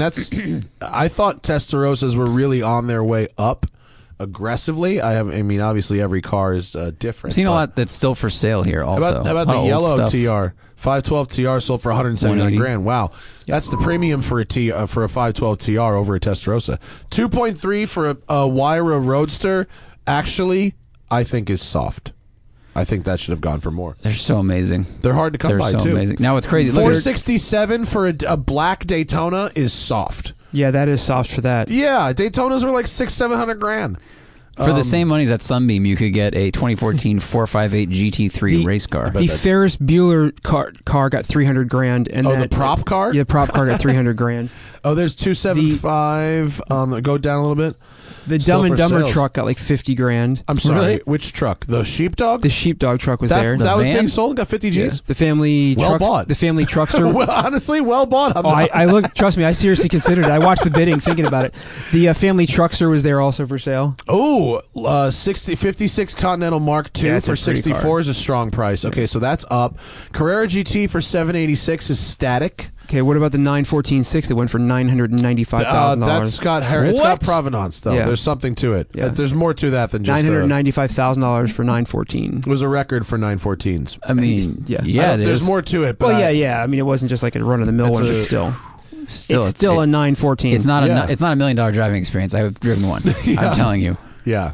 I thought Testarossas were really on their way up aggressively. I mean, obviously every car is different. I've seen a lot that's still for sale here. Also, how about the yellow TR? 512 TR sold for $179,000. Wow, that's the premium for a 512 TR over a Testarossa. 2.3 for a Wyra Roadster. Actually, I think is soft. I think that should have gone for more. They're so amazing. They're hard to come by, too. Amazing. Now, it's crazy. $467 for a black Daytona is soft. Yeah, that is soft for that. Yeah, Daytonas were like $600,000-$700,000. For the same money as that Sunbeam, you could get a 2014 458 GT3 race car. The Ferris Bueller car got $300,000, and the prop car. Yeah, the prop car got $300,000. Oh, there's 275 on the. Go down a little bit. The Dumb and Dumber truck got like $50,000. I'm sorry, really? Which truck? The Sheepdog? The Sheepdog truck was there. That was being sold. Got 50 Gs. Yeah. The family bought. The family truckster. Well, honestly, well bought. I look. Trust me, I seriously considered it. I watched the bidding, thinking about it. The family truckster was there also for sale. Oh, 56 Continental Mark II for 64 is a strong price. Okay, so that's up. Carrera GT for 786 is static. Okay, what about the 914-6 that went for $995,000? That's got it's got provenance though. Yeah. There's something to it. Yeah. There's more to that than just $995,000 for 914. It was a record for 914s. I mean, there's more to it. But I mean, it wasn't just like a run of the mill one, but still. It's still a 914. It's not it's not $1 million driving experience. I've driven one. I'm telling you. Yeah.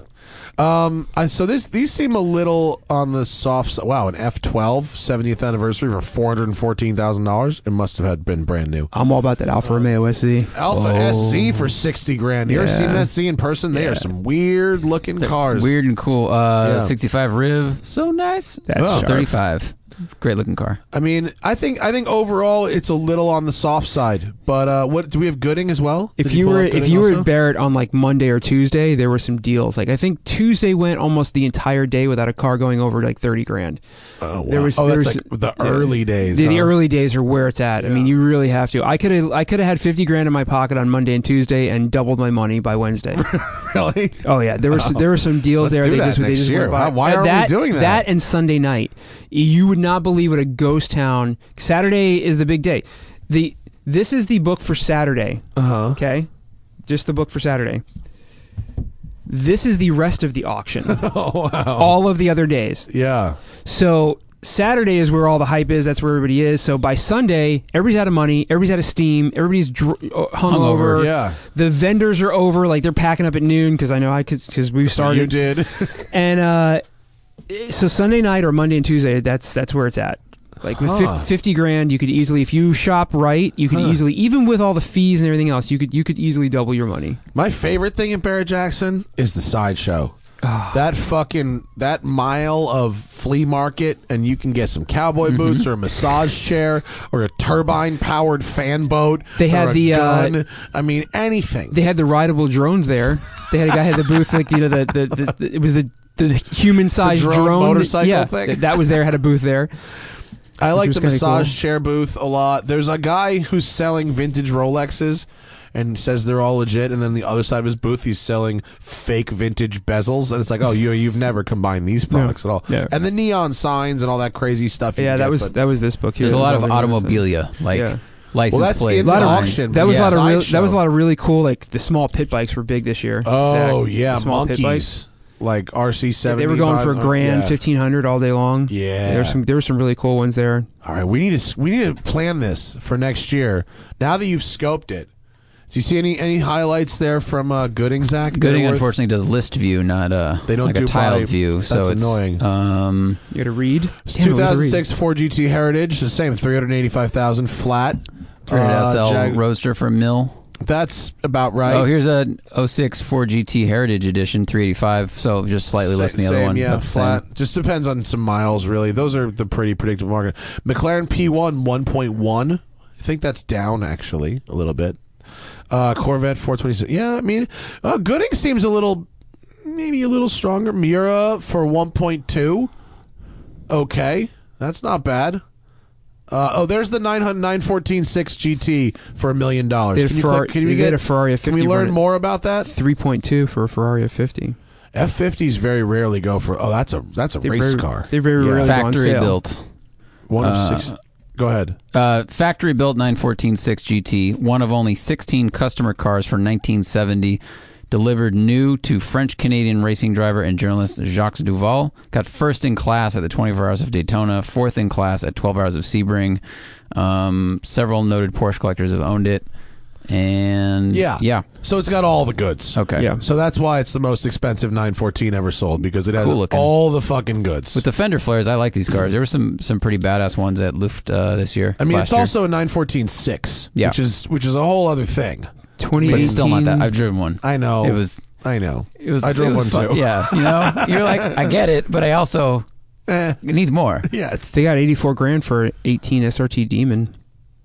So these seem a little on the soft side. Wow, an F12 70th anniversary for $414,000. It must have been brand new. I'm all about that Alfa Romeo SZ. Alfa SZ for $60,000. You ever seen an SZ in person? They are some weird looking cars. Weird and cool. 65 Riv, so nice. That's 35. Great looking car. I mean, I think overall it's a little on the soft side. But what do we have Gooding as well? If you were at Barrett on like Monday or Tuesday, there were some deals. Like I think Tuesday went almost the entire day without a car going over like $30,000. Oh, wow. That's like the early days. The early days are where it's at. Yeah. I mean, you really have to. I could have had $50,000 in my pocket on Monday and Tuesday and doubled my money by Wednesday. Really? Oh yeah, there were some deals there. They just went by. Why are we doing that? That and Sunday night, you would not believe what a ghost town. Saturday is the big day. This is the book for Saturday. Okay, just the book for Saturday. This is the rest of the auction. Oh, wow. All of the other days. Yeah. So Saturday is where all the hype is. That's where everybody is. So by Sunday, everybody's out of money. Everybody's out of steam. Everybody's hungover. Yeah. The vendors are over. Like they're packing up at noon because I know because we started. You did. And so Sunday night or Monday and Tuesday, that's where it's at. Like with $50,000, you could easily, if you shop right, you could easily, even with all the fees and everything else, you could easily double your money. My favorite thing in Barrett-Jackson is the sideshow. that mile of flea market, and you can get some cowboy boots or a massage chair or a turbine-powered fan boat. They had the gun. I mean, anything. They had the rideable drones there. They had a guy had the booth, like, you know, it was the human-sized drone motorcycle thing. That was there. Had a booth there. I like the massage chair booth a lot. There's a guy who's selling vintage Rolexes and says they're all legit, and then the other side of his booth, he's selling fake vintage bezels, and it's like, oh, you've never combined these products at all. Yeah. And the neon signs and all that crazy stuff. That was this book here. There's a lot of automobilia, license plates. A lot of auction. That was a lot of really cool. Like the small pit bikes were big this year. Oh Zach, yeah, the small monkeys. Pit bikes. Like RC70. They were going for $1,000, 1,500 all day long. Yeah, there were some really cool ones there. All right, we need to plan this for next year. Now that you've scoped it, do you see any highlights there from Gooding, Zach? Gooding unfortunately does list view, not they don't like do a tiled view. That's so it's annoying. You got to read. It's 2006 Ford GT Heritage, the same, 385,000 flat. 300 SL Roadster for $1 million. That's about right. Oh, here's a 06 Ford GT Heritage Edition, 385. So just slightly less than the other one. Yeah, flat. Same. Just depends on some miles, really. Those are the pretty predictable market. McLaren P1 1.1. I think that's down actually a little bit. Corvette 426. Yeah, I mean, Gooding seems maybe a little stronger. Miura for 1.2. Okay, that's not bad. There's the 914 6 GT for $1 million. Can we get a Ferrari F50? Can we learn more about that? 3.2 for a Ferrari F50. F50s very rarely go for. Oh, that's a race car. They very rarely factory built. One of six. Go ahead. Factory built 914 6 GT. One of only 16 customer cars for 1970. Delivered new to French-Canadian racing driver and journalist Jacques Duval. Got first in class at the 24 Hours of Daytona, fourth in class at 12 Hours of Sebring. Several noted Porsche collectors have owned it. And yeah. So it's got all the goods. Okay. Yeah. So that's why it's the most expensive 914 ever sold, because it has all the fucking goods. With the fender flares, I like these cars. There were some pretty badass ones at Luft this year. I mean, it's also a 914 6, which is a whole other thing. 2018. But it's still not that. I've driven one. I know. I know. I drove one too. Yeah, you're like, I get it, but I also it needs more. Yeah, they got $84,000 for 18 SRT Demon.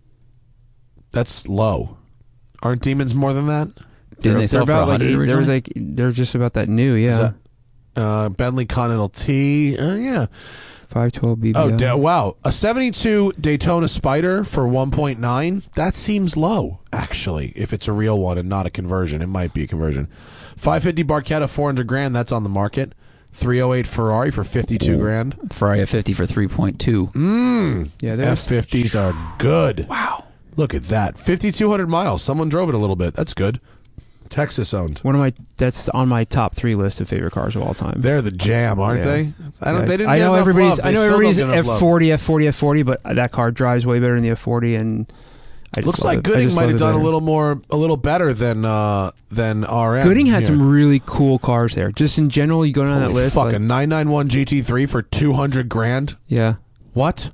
That's low. Aren't Demons more than that? Didn't they sell for 100 originally? They're just about that new. Yeah. Bentley Continental T. Yeah. 512 BBL. Oh, wow. A 72 Daytona Spider for 1.9? That seems low, actually, if it's a real one and not a conversion. It might be a conversion. 550 Barchetta, $400,000. That's on the market. 308 Ferrari for $52,000. Ferrari F50 for 3.2. Yeah, F50s are good. Wow. Look at that. 5,200 miles. Someone drove it a little bit. That's good. Texas owned. That's on my top 3 list of favorite cars of all time. They're the jam, aren't they? They didn't. I know everybody's F40, F40, but that car drives way better than the F40, and looks like Gooding might have done a little better than RM. Gooding had some really cool cars there. Just in general, you go down that list. Fucking 991 GT3 for $200,000. Yeah. What?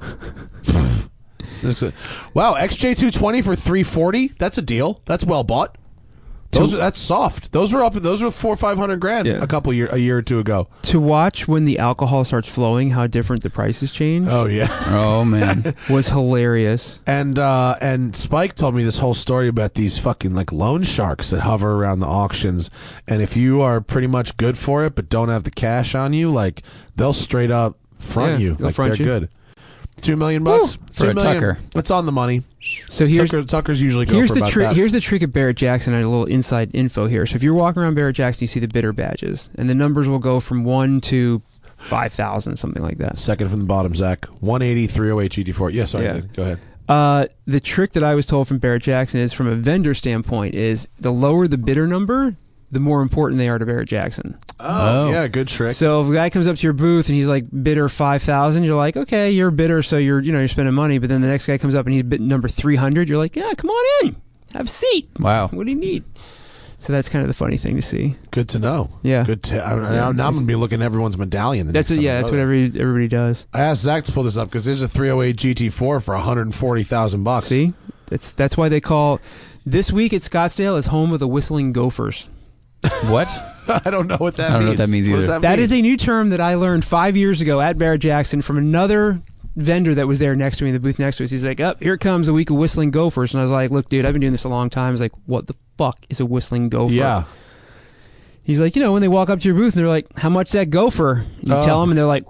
Wow, XJ220 for $340. That's a deal. That's well bought. That's soft. Those were $400,000 or $500,000 a year or two ago. To watch when the alcohol starts flowing, how different the prices change. Oh yeah. Oh man, was hilarious. And Spike told me this whole story about these fucking like loan sharks that hover around the auctions, and if you are pretty much good for it but don't have the cash on you, like they'll straight up front you. Like they're good. $2 million for a Tucker. It's on the money. So Tuckers usually go for about that. Here's the trick of Barrett Jackson. And a little inside info here. So if you're walking around Barrett Jackson, you see the bidder badges, and the numbers will go from 1 to 5,000, something like that. Second from the bottom, Zach. 180, 308 GT4. Yeah, sorry. Go ahead. The trick that I was told from Barrett Jackson is, from a vendor standpoint, is the lower the bidder number, the more important they are to Barrett Jackson. Oh, yeah, good trick. So if a guy comes up to your booth and he's like bidder 5,000, you're like, okay, you're a bidder, so you're spending money. But then the next guy comes up and he's bid number 300, you're like, yeah, come on in, have a seat. Wow, what do you need? So that's kind of the funny thing to see. Good to know. Yeah. Now I'm going to be looking at everyone's medallion. That's what everybody does. I asked Zach to pull this up because there's a 308 GT4 for $140,000. See, that's why they call this week at Scottsdale is home of the Whistling Gophers. What? I don't know what that means. I don't know what that means either. That is a new term that I learned 5 years ago at Barrett-Jackson from another vendor that was there next to me in the booth next to us. He's like, here it comes, a week of whistling gophers. And I was like, look, dude, I've been doing this a long time. I was like, what the fuck is a whistling gopher? Yeah. He's like, when they walk up to your booth and they're like, how much that gopher? You tell them and they're like...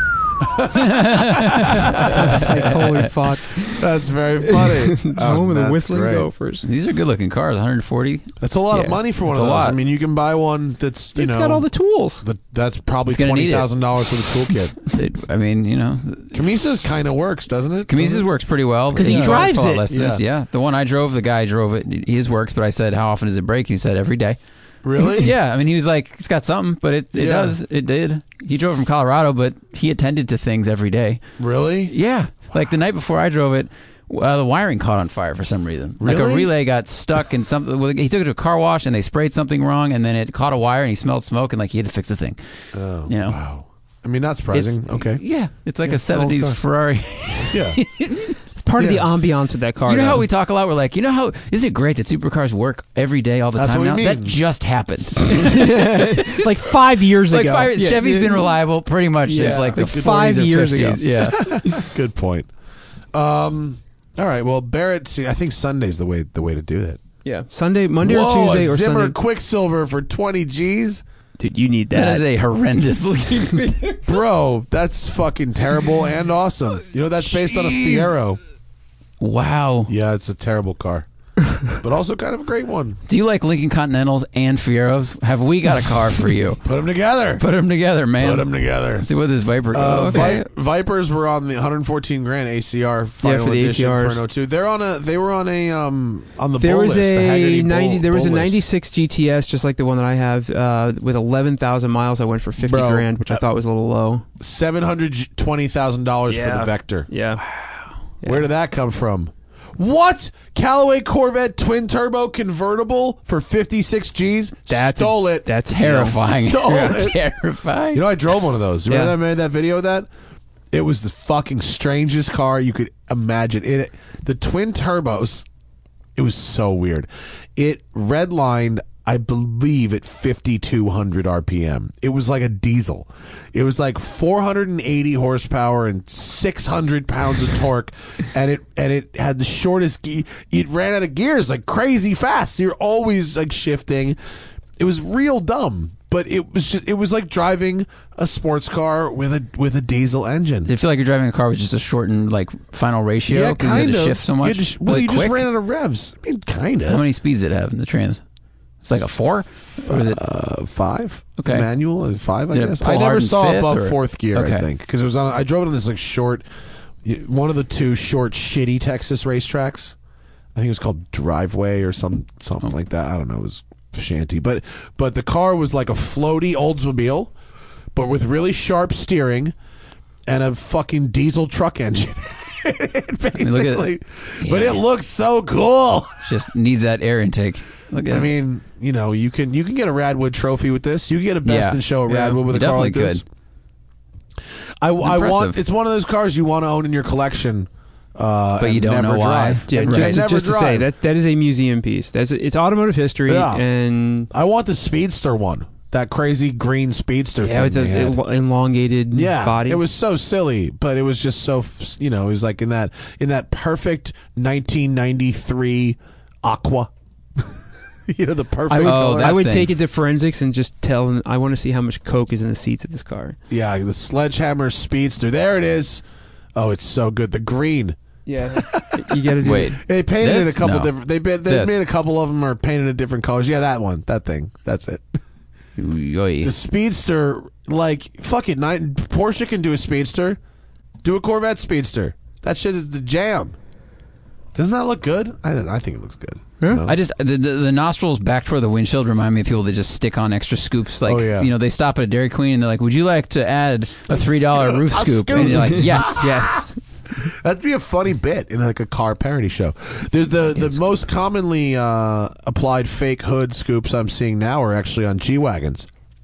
It's like, holy fuck. That's very funny. Home of the whistling gophers. These are good looking cars. 140. That's a lot of money for one of those. I mean, you can buy one that's it's got all the tools. That's probably $20,000 for the toolkit. I mean, Camisa's kind of works, doesn't it? Camisa's works pretty well because he drives it. Yeah, the one I drove, the guy drove it. His works, but I said, how often does it break? He said every day. Really? Yeah. I mean, he was like, it's got something, but it does. It did. He drove from Colorado, but he attended to things every day. Really? Yeah. Wow. Like the night before I drove it, the wiring caught on fire for some reason. Really? Like a relay got stuck in something. Well, he took it to a car wash and they sprayed something wrong, and then it caught a wire and he smelled smoke and like he had to fix the thing. Oh, wow. I mean, not surprising. Okay. Yeah. It's like a 70s Ferrari. Yeah. Part of the ambiance with that car. You know how we talk a lot? We're like, how isn't it great that supercars work every day all the time now? That just happened. Like 5 years ago. Chevy's been reliable pretty much since like the 5 years 50s. ago. Yeah. Good point. All right. Well, Barrett, I think Sunday's the way to do that. Yeah. Monday or Tuesday or Zimmer Sunday. Quicksilver for 20 G's. Dude, you need that. That is a horrendous looking video. Bro, that's fucking terrible and awesome. That's based on a Fiero. Wow. Yeah, it's a terrible car. But also kind of a great one. Do you like Lincoln Continentals and Fieros? Have we got a car for you? Put them together. Put them together, man. Put them together. See what this Viper. Okay. Vipers were on the 114 grand ACR final edition for an 02. They were on the there bull was list. A 90. There was a 96 GTS, just like the one that I have, with 11,000 miles. I went for 50 grand, which I thought was a little low. $720,000 for the Vector. Yeah. Yeah. Where did that come from? What? Callaway Corvette twin turbo convertible for 56 G's? Stole it. That's terrifying. Stole it. Terrifying. I drove one of those. Remember that I made that video of that? It was the fucking strangest car you could imagine. The twin turbos, it was so weird. It redlined, I believe, at 5,200 RPM. It was like a diesel. It was like 480 horsepower and 600 pounds of torque, and it had the shortest gear. It ran out of gears like crazy fast. You're always like shifting. It was real dumb, but it was like driving a sports car with a diesel engine. Did it feel like you're driving a car with just a shortened like final ratio? Yeah, kind you of. had to shift so much. You just ran out of revs. I mean, kind of. How many speeds did it have in the trans? It's like a 4? Or is it 5? Okay. Manual and 5, I Did it guess. pull I never hard in saw fifth, above or? fourth gear, Okay. I think. Because I drove it on this like short, one of the two short, shitty Texas racetracks. I think it was called Driveway or something like that. I don't know. It was shanty. But the car was like a floaty Oldsmobile, but with really sharp steering and a fucking diesel truck engine. Basically. But it looks so cool. Just needs that air intake. I mean, you can get a Radwood trophy with this. You can get a best in show at Radwood with a car like this. I want. It's one of those cars you want to own in your collection, but you don't know why. Yeah, just to say that is a museum piece. It's automotive history, and I want the Speedster one. That crazy green Speedster thing. Yeah, it's an elongated body. It was so silly, but it was just so, it was like in that perfect 1993 Aqua. The perfect color. I would take it to forensics and just tell them, I want to see how much coke is in the seats of this car. Yeah, the Sledgehammer Speedster. There it is. Oh, it's so good. The green. Yeah, you got to do Wait, they painted it a couple different. They made a couple of them are painted in different colors. Yeah, that one, that thing. That's it. The Speedster, like, fuck it. Porsche can do a Speedster. Do a Corvette Speedster. That shit is the jam. Doesn't that look good? I think it looks good. Yeah. No? I just the nostrils back toward the windshield remind me of people that just stick on extra scoops. Like, they stop at a Dairy Queen and they're like, "Would you like to add a $3 roof scoop?" And you're like, "Yes, yes." That'd be a funny bit in like a car parody show. There's the most commonly applied fake hood scoops I'm seeing now are actually on G-Wagons.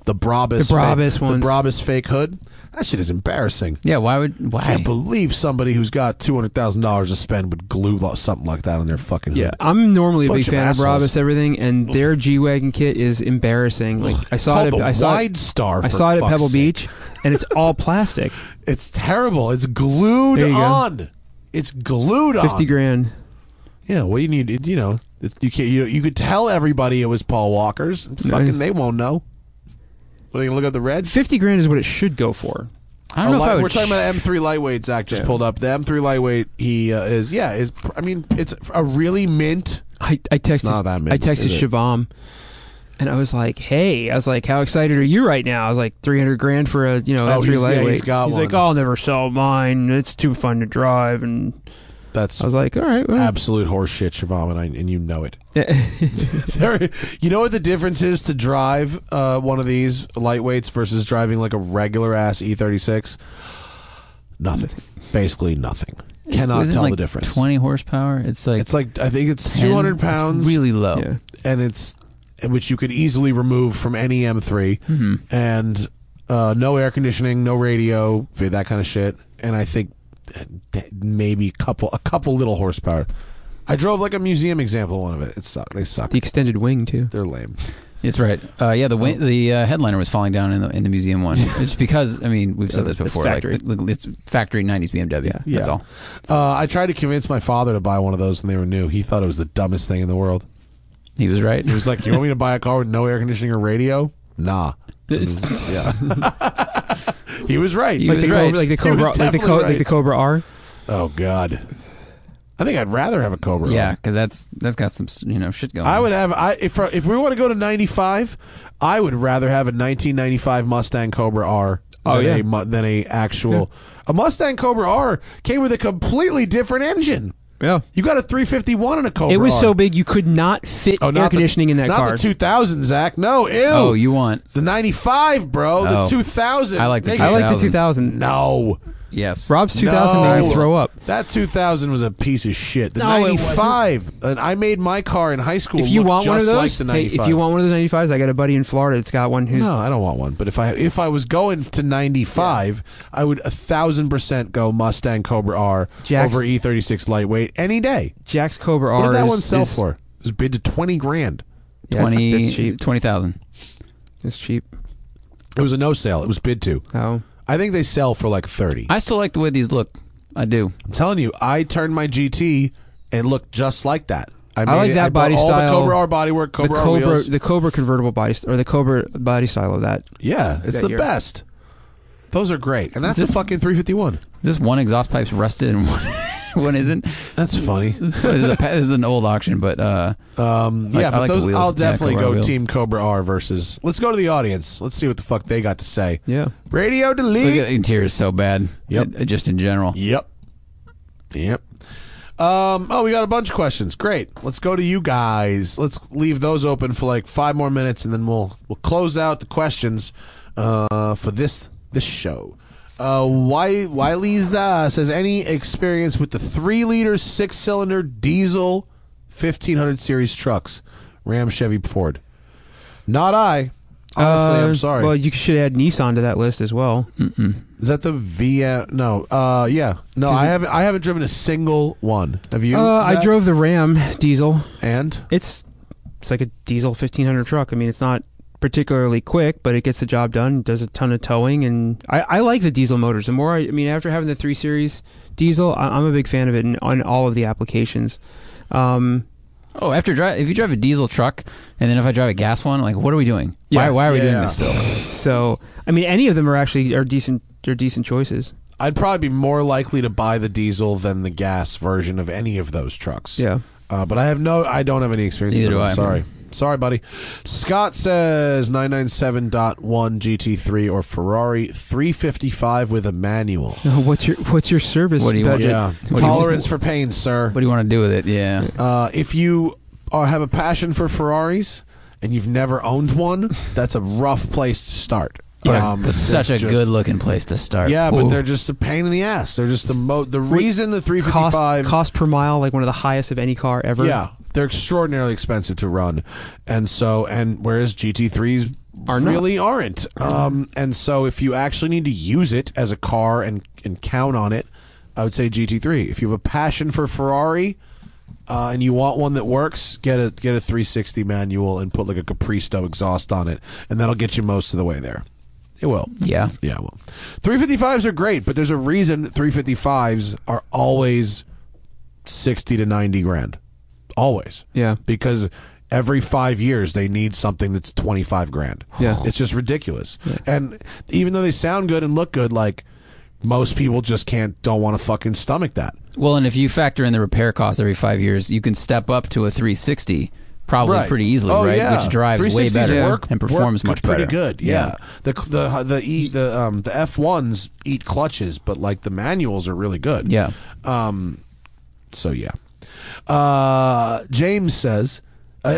The Brabus. The Brabus ones. The Brabus fake hood. That shit is embarrassing. Yeah, why? I can't believe somebody who's got $200,000 to spend would glue something like that on their fucking hood. Yeah, I'm normally a big Bunch of fan of assholes. Brabus everything, and their G-Wagon kit is embarrassing. Like I saw it. I saw Wide Star. I saw it at Pebble Beach, and it's all plastic. It's terrible. It's glued There you go. on. It's glued on. $50,000. Yeah, well, you need, you know, you can't. You could tell everybody it was Paul Walker's. Fucking, they won't know. What, are they gonna look up the red? $50,000 is what it should go for. I don't know if I would We're talking about M3 lightweight. Zach just pulled up the M3 lightweight. He is. I mean, it's a really mint. I texted. not that mint, I texted is it? Shivam, and I was like, "Hey," I was like, "How excited are you right now?" I was like, $300,000 for a M3 lightweight. he's got He's one. like, "I'll never sell mine. It's too fun to drive." And That's I was like, "All right, well." absolute horseshit, Shivam, and you know it. You know what the difference is to drive one of these lightweights versus driving like a regular ass E36? Nothing. Basically nothing. Cannot Isn't it tell like the difference. 20 horsepower. It's like I think it's 10? 200 pounds. It's really low. Yeah. And which you could easily remove from any M3, and no air conditioning, no radio, that kind of shit. And I think maybe a couple little horsepower. I drove like a museum example one of it. It sucked. They suck. The extended wing too. They're lame. It's right. The headliner was falling down in the museum one. It's because we've said this before. factory. It's factory 90s BMW. Yeah. That's all. I tried to convince my father to buy one of those when they were new. He thought it was the dumbest thing in the world. He was right. He was like, "You want me to buy a car with no air conditioning or radio?" Nah. Yeah. He was right. He was right. Like the He was Cobra, like definitely the Cobra R. Oh God. I think I'd rather have a Cobra. Yeah, because that's got some shit going. I would have. If we want to go to 95, I would rather have a 1995 Mustang Cobra R than a actual. A Mustang Cobra R came with a completely different engine. Yeah. You got a 351 in a Cobra. It was R. so big you could not fit air conditioning in that car. Not the 2000, Zach. No, ew. Oh, you want the 95, bro? The 2000. I like the I like the 2000. No. Yes. Rob's 2000 made me throw up. That 2000 was a piece of shit. The No, it 95. And I made my car in high school. If you look want just one of those, like the 95. if you want one of those 95s, I got a buddy in Florida that's got one. No, I don't want one. But if I was going to 95, I would 1,000% go Mustang Cobra R over E36 lightweight any day. Jack's Cobra R. What did that one sell for? It was bid to $20,000. Yeah, that's cheap. 20,000. It's cheap. It was a no sale. It was bid to. Oh. I think they sell for like 30. I still like the way these look. I do. I'm telling you, I turned my GT and looked just like that. I like that body all style. All the Cobra R bodywork, Cobra R wheels. The Cobra convertible body, or the Cobra body style of that. Yeah, it's the best. Those are great, and that's a fucking 351. This one exhaust pipe's rusted and one isn't. That's funny. This is an old auction, but yeah, but those wheels. I'll definitely Cobra go wheels. Team Cobra R versus. Let's go to the audience. Let's see what the fuck they got to say. Yeah. Radio Look delete. at the interior is so bad. Yep. Just in general. Yep. We got a bunch of questions. Great. Let's go to you guys. Let's leave those open for like 5 more minutes, and then we'll close out the questions for this show. Wiley's says, any experience with the 3-liter 6-cylinder diesel 1500 series trucks, Ram, Chevy, Ford? Not I. Honestly, I'm sorry. Well, you should add Nissan to that list as well. Is that the VM? No. Yeah. No, I haven't driven a single one. Have you? I Zach? drove the Ram diesel. And It's like a diesel 1500 truck. I mean, it's not particularly quick, but it gets the job done. It does a ton of towing, and I like the diesel motors. The more after having the 3 Series diesel, I'm a big fan of it on all of the applications. If you drive a diesel truck, and then if I drive a gas one, like, what are we doing? Yeah. Why are we doing this still? So, I mean, any of them are decent. They're decent choices. I'd probably be more likely to buy the diesel than the gas version of any of those trucks. Yeah. But I don't have any experience. Neither do I. Sorry, buddy. Scott says 997.1 GT3 or Ferrari 355 with a manual. What's your service budget? Yeah. Tolerance for pain, sir. What do you want to do with it? Yeah. If you have a passion for Ferraris and you've never owned one, that's a rough place to start. Yeah, it's such a good-looking place to start. Yeah, but they're just a pain in the ass. They're just the reason the 355 cost per mile, like one of the highest of any car ever. Yeah, they're extraordinarily expensive to run, and whereas GT3s really aren't. And so if you actually need to use it as a car and count on it, I would say GT3. If you have a passion for Ferrari and you want one that works, get a 360 manual and put like a Capristo exhaust on it, and that'll get you most of the way there. It will. Yeah. Yeah, it will. 355s are great, but there's a reason 355s are always 60 to 90 grand. Always. Yeah. Because every 5 years they need something that's 25 grand. Yeah. It's just ridiculous. Yeah. And even though they sound good and look good, like most people just don't want to fucking stomach that. Well, and if you factor in the repair costs every 5 years, you can step up to a 360 probably pretty easily, right? Yeah. Which drives way better and performs much better. Pretty good, yeah. The F1s eat clutches, but like the manuals are really good. Yeah. So yeah. James says an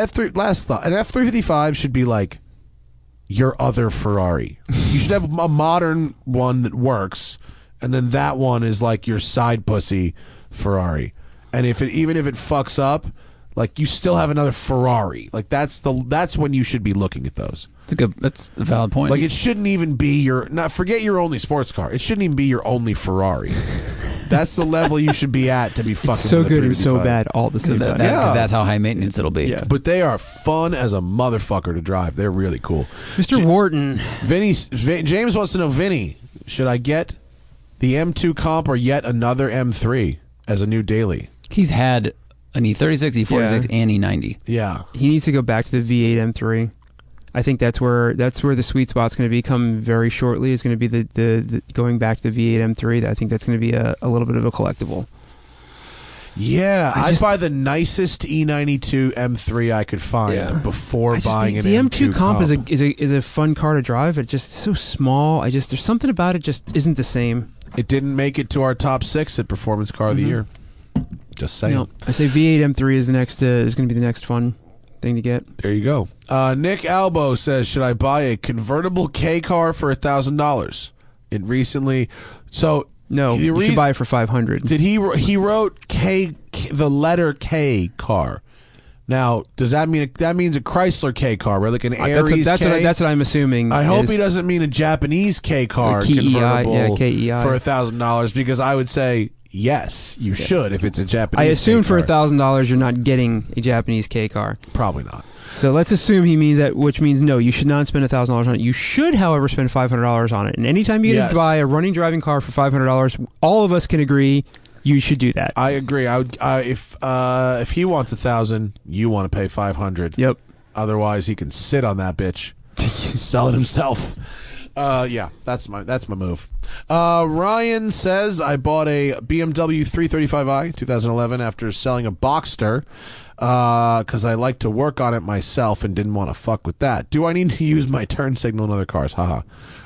F355 should be like your other Ferrari. You should have a modern one that works, and then that one is like your side pussy Ferrari. And even if it fucks up, like you still have another Ferrari. Like that's when you should be looking at those. That's a valid point. Like it shouldn't even be forget your only sports car. It shouldn't even be your only Ferrari. That's the level you should be at to be fucking. It's so with good and so bad all the same time. Because that's how high maintenance it'll be. Yeah. But they are fun as a motherfucker to drive. They're really cool. Mr. Wharton. James wants to know, Vinny, should I get the M2 Comp or yet another M3 as a new daily? He's had an E36, E46, and E90. Yeah. He needs to go back to the V8 M3. I think that's where the sweet spot's going to become very shortly. Is going to be the going back to the V8 M3. I think that's going to be a little bit of a collectible. Yeah, I'd buy the nicest E92 M3 I could find before buying an M2 The M2 Comp is a fun car to drive. It's just so small. There's something about it just isn't the same. It didn't make it to our top 6 at Performance Car of the Year. Just saying. No, I say V8 M3 is going to be the next fun thing to get. There you go. Nick Albo says, should I buy a convertible K car for $1,000? It recently... So... No, you should buy it for $500. Did he wrote K, the letter K car. Now, does that mean that means a Chrysler K car, right? Like an Aries K? That's what I'm assuming. I hope he doesn't mean a Japanese K car convertible KEI. for $1,000, because I would say yes, you should if it's a Japanese. I assume K for car. $1,000 you're not getting a Japanese K car. Probably not. So let's assume he means that, which means no, you should not spend $1,000 on it. You should, however, spend $500 on it. And anytime you get to buy a running driving car for $500, all of us can agree you should do that. I agree. I would if he wants $1,000, you want to pay $500. Yep. Otherwise, he can sit on that bitch, sell it himself. Yeah, that's my move. Ryan says, I bought a BMW 335i 2011 after selling a Boxster because I like to work on it myself and didn't want to fuck with that. Do I need to use my turn signal in other cars? Haha.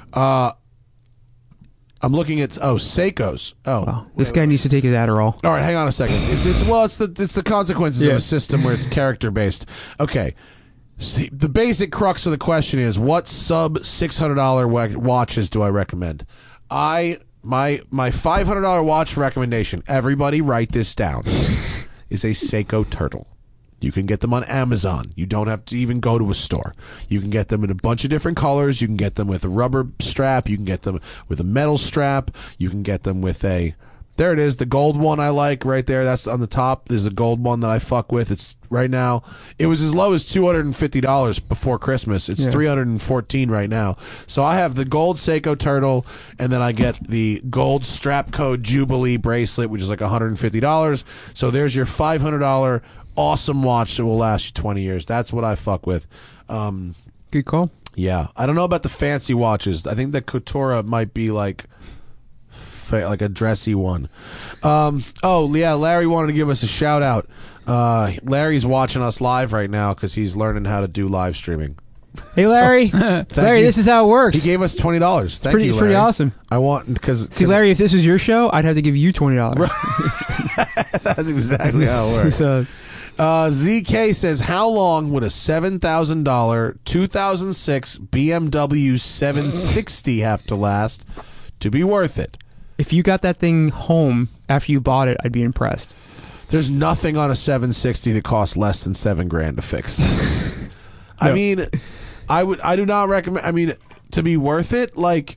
I'm looking at Seiko's. Wow. This guy needs to take his Adderall. All right, hang on a second. It's the consequences of a system where it's character based. Okay. See, the basic crux of the question is, what sub $600 watches do I recommend? My $500 watch recommendation, everybody write this down, is a Seiko Turtle. You can get them on Amazon. You don't have to even go to a store. You can get them in a bunch of different colors. You can get them with a rubber strap. You can get them with a metal strap. You can get them with there it is, the gold one I like right there. That's on the top. There's a gold one that I fuck with. It's right now. It was as low as $250 before Christmas. It's $314 right now. So I have the gold Seiko Turtle, and then I get the gold strap code Jubilee bracelet, which is like $150. So there's your $500 awesome watch that will last you 20 years. That's what I fuck with. Good call. Yeah. I don't know about the fancy watches. I think the Kotora might be like a dressy one. Larry wanted to give us a shout out. Larry's watching us live right now because he's learning how to do live streaming. Hey, Larry. Larry, this is how it works. He gave us $20. Thank you, Larry. Pretty awesome. I want See, Larry, if this was your show, I'd have to give you $20. That's exactly how it works. ZK says, how long would a $7,000 2006 BMW 760 have to last to be worth it? If you got that thing home after you bought it, I'd be impressed. There's nothing on a 760 that costs less than $7,000 to fix. I mean, I do not recommend. I mean, to be worth it, like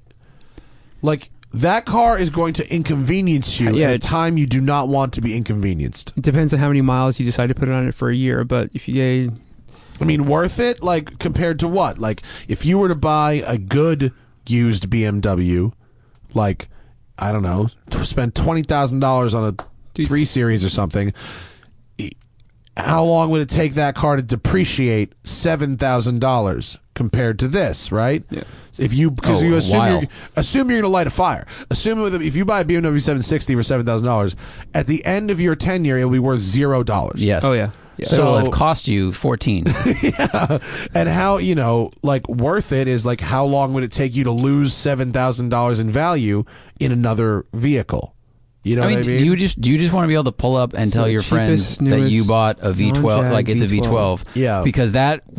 that car is going to inconvenience you at a time you do not want to be inconvenienced. It depends on how many miles you decide to put it on it for a year, but if you... I mean, worth it, like, compared to what? Like, if you were to buy a good used BMW, like, I don't know, to spend $20,000 on a 3 Series or something, how long would it take that car to depreciate $7,000 compared to this, right? Yeah. If you assume you're going to light a fire. If you buy a BMW 760 for $7,000, at the end of your tenure, it'll be worth $0. Yes. Oh yeah. So it'll have cost you 14. Yeah. And how, like, worth it is, like, how long would it take you to lose $7,000 in value in another vehicle? You know what I mean? Do you just want to be able to pull up and tell your friends that you bought a V12, like it's a V12? Yeah. Because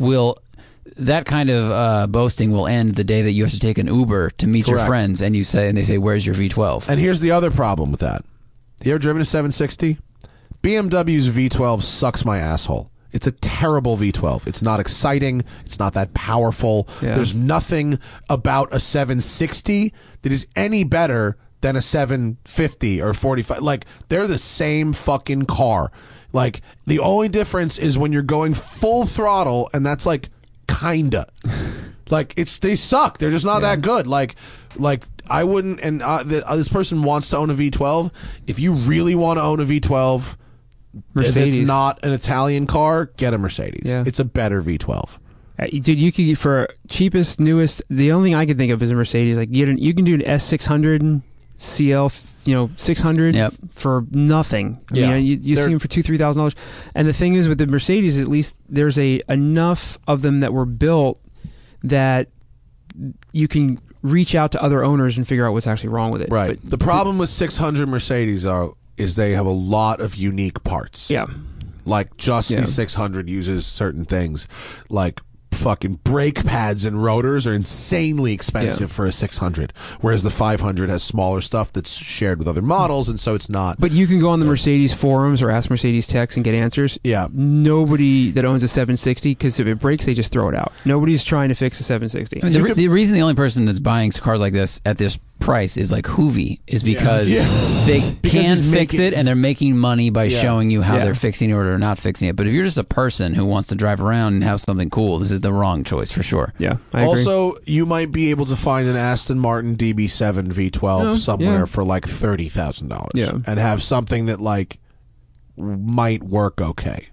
that kind of boasting will end the day that you have to take an Uber to meet your friends, and they say, "Where's your V12?" And here's the other problem with that. You ever driven a 760? BMW's V12 sucks my asshole. It's a terrible V12. It's not exciting. It's not that powerful. Yeah. There's nothing about a 760 that is any better than a 750 or 45. Like, they're the same fucking car. Like, the only difference is when you're going full throttle, and that's like kinda. Like, they suck. They're just not that good. Like I wouldn't, and this person wants to own a V12. If you really want to own a V12, Mercedes. It's not an Italian car, get a Mercedes. Yeah. It's a better V12. Dude, you could get, for cheapest, newest, the only thing I can think of is a Mercedes. Like, you can do an S600 CL, 600 for nothing. I mean, you see them for $2,000-$3,000. And the thing is, with the Mercedes, at least there's enough of them that were built that you reach out to other owners and figure out what's actually wrong with it. Right. But the problem with 600 Mercedes is they have a lot of unique parts. Yeah. Like, just the 600 uses certain things, like fucking brake pads and rotors are insanely expensive for a 600, whereas the 500 has smaller stuff that's shared with other models, and so it's not. But you can go on the Mercedes forums or ask Mercedes techs and get answers. Yeah. Nobody that owns a 760, because if it breaks, they just throw it out. Nobody's trying to fix a 760. I mean, the reason the only person that's buying cars like this at this price is like Hoovy is because they can fix it, and they're making money by showing you how they're fixing it or not fixing it. But if you're just a person who wants to drive around and have something cool, this is the wrong choice for sure. Yeah, I agree. Also, you might be able to find an Aston Martin DB7 V12 somewhere for like $30,000 and have something that like might work okay.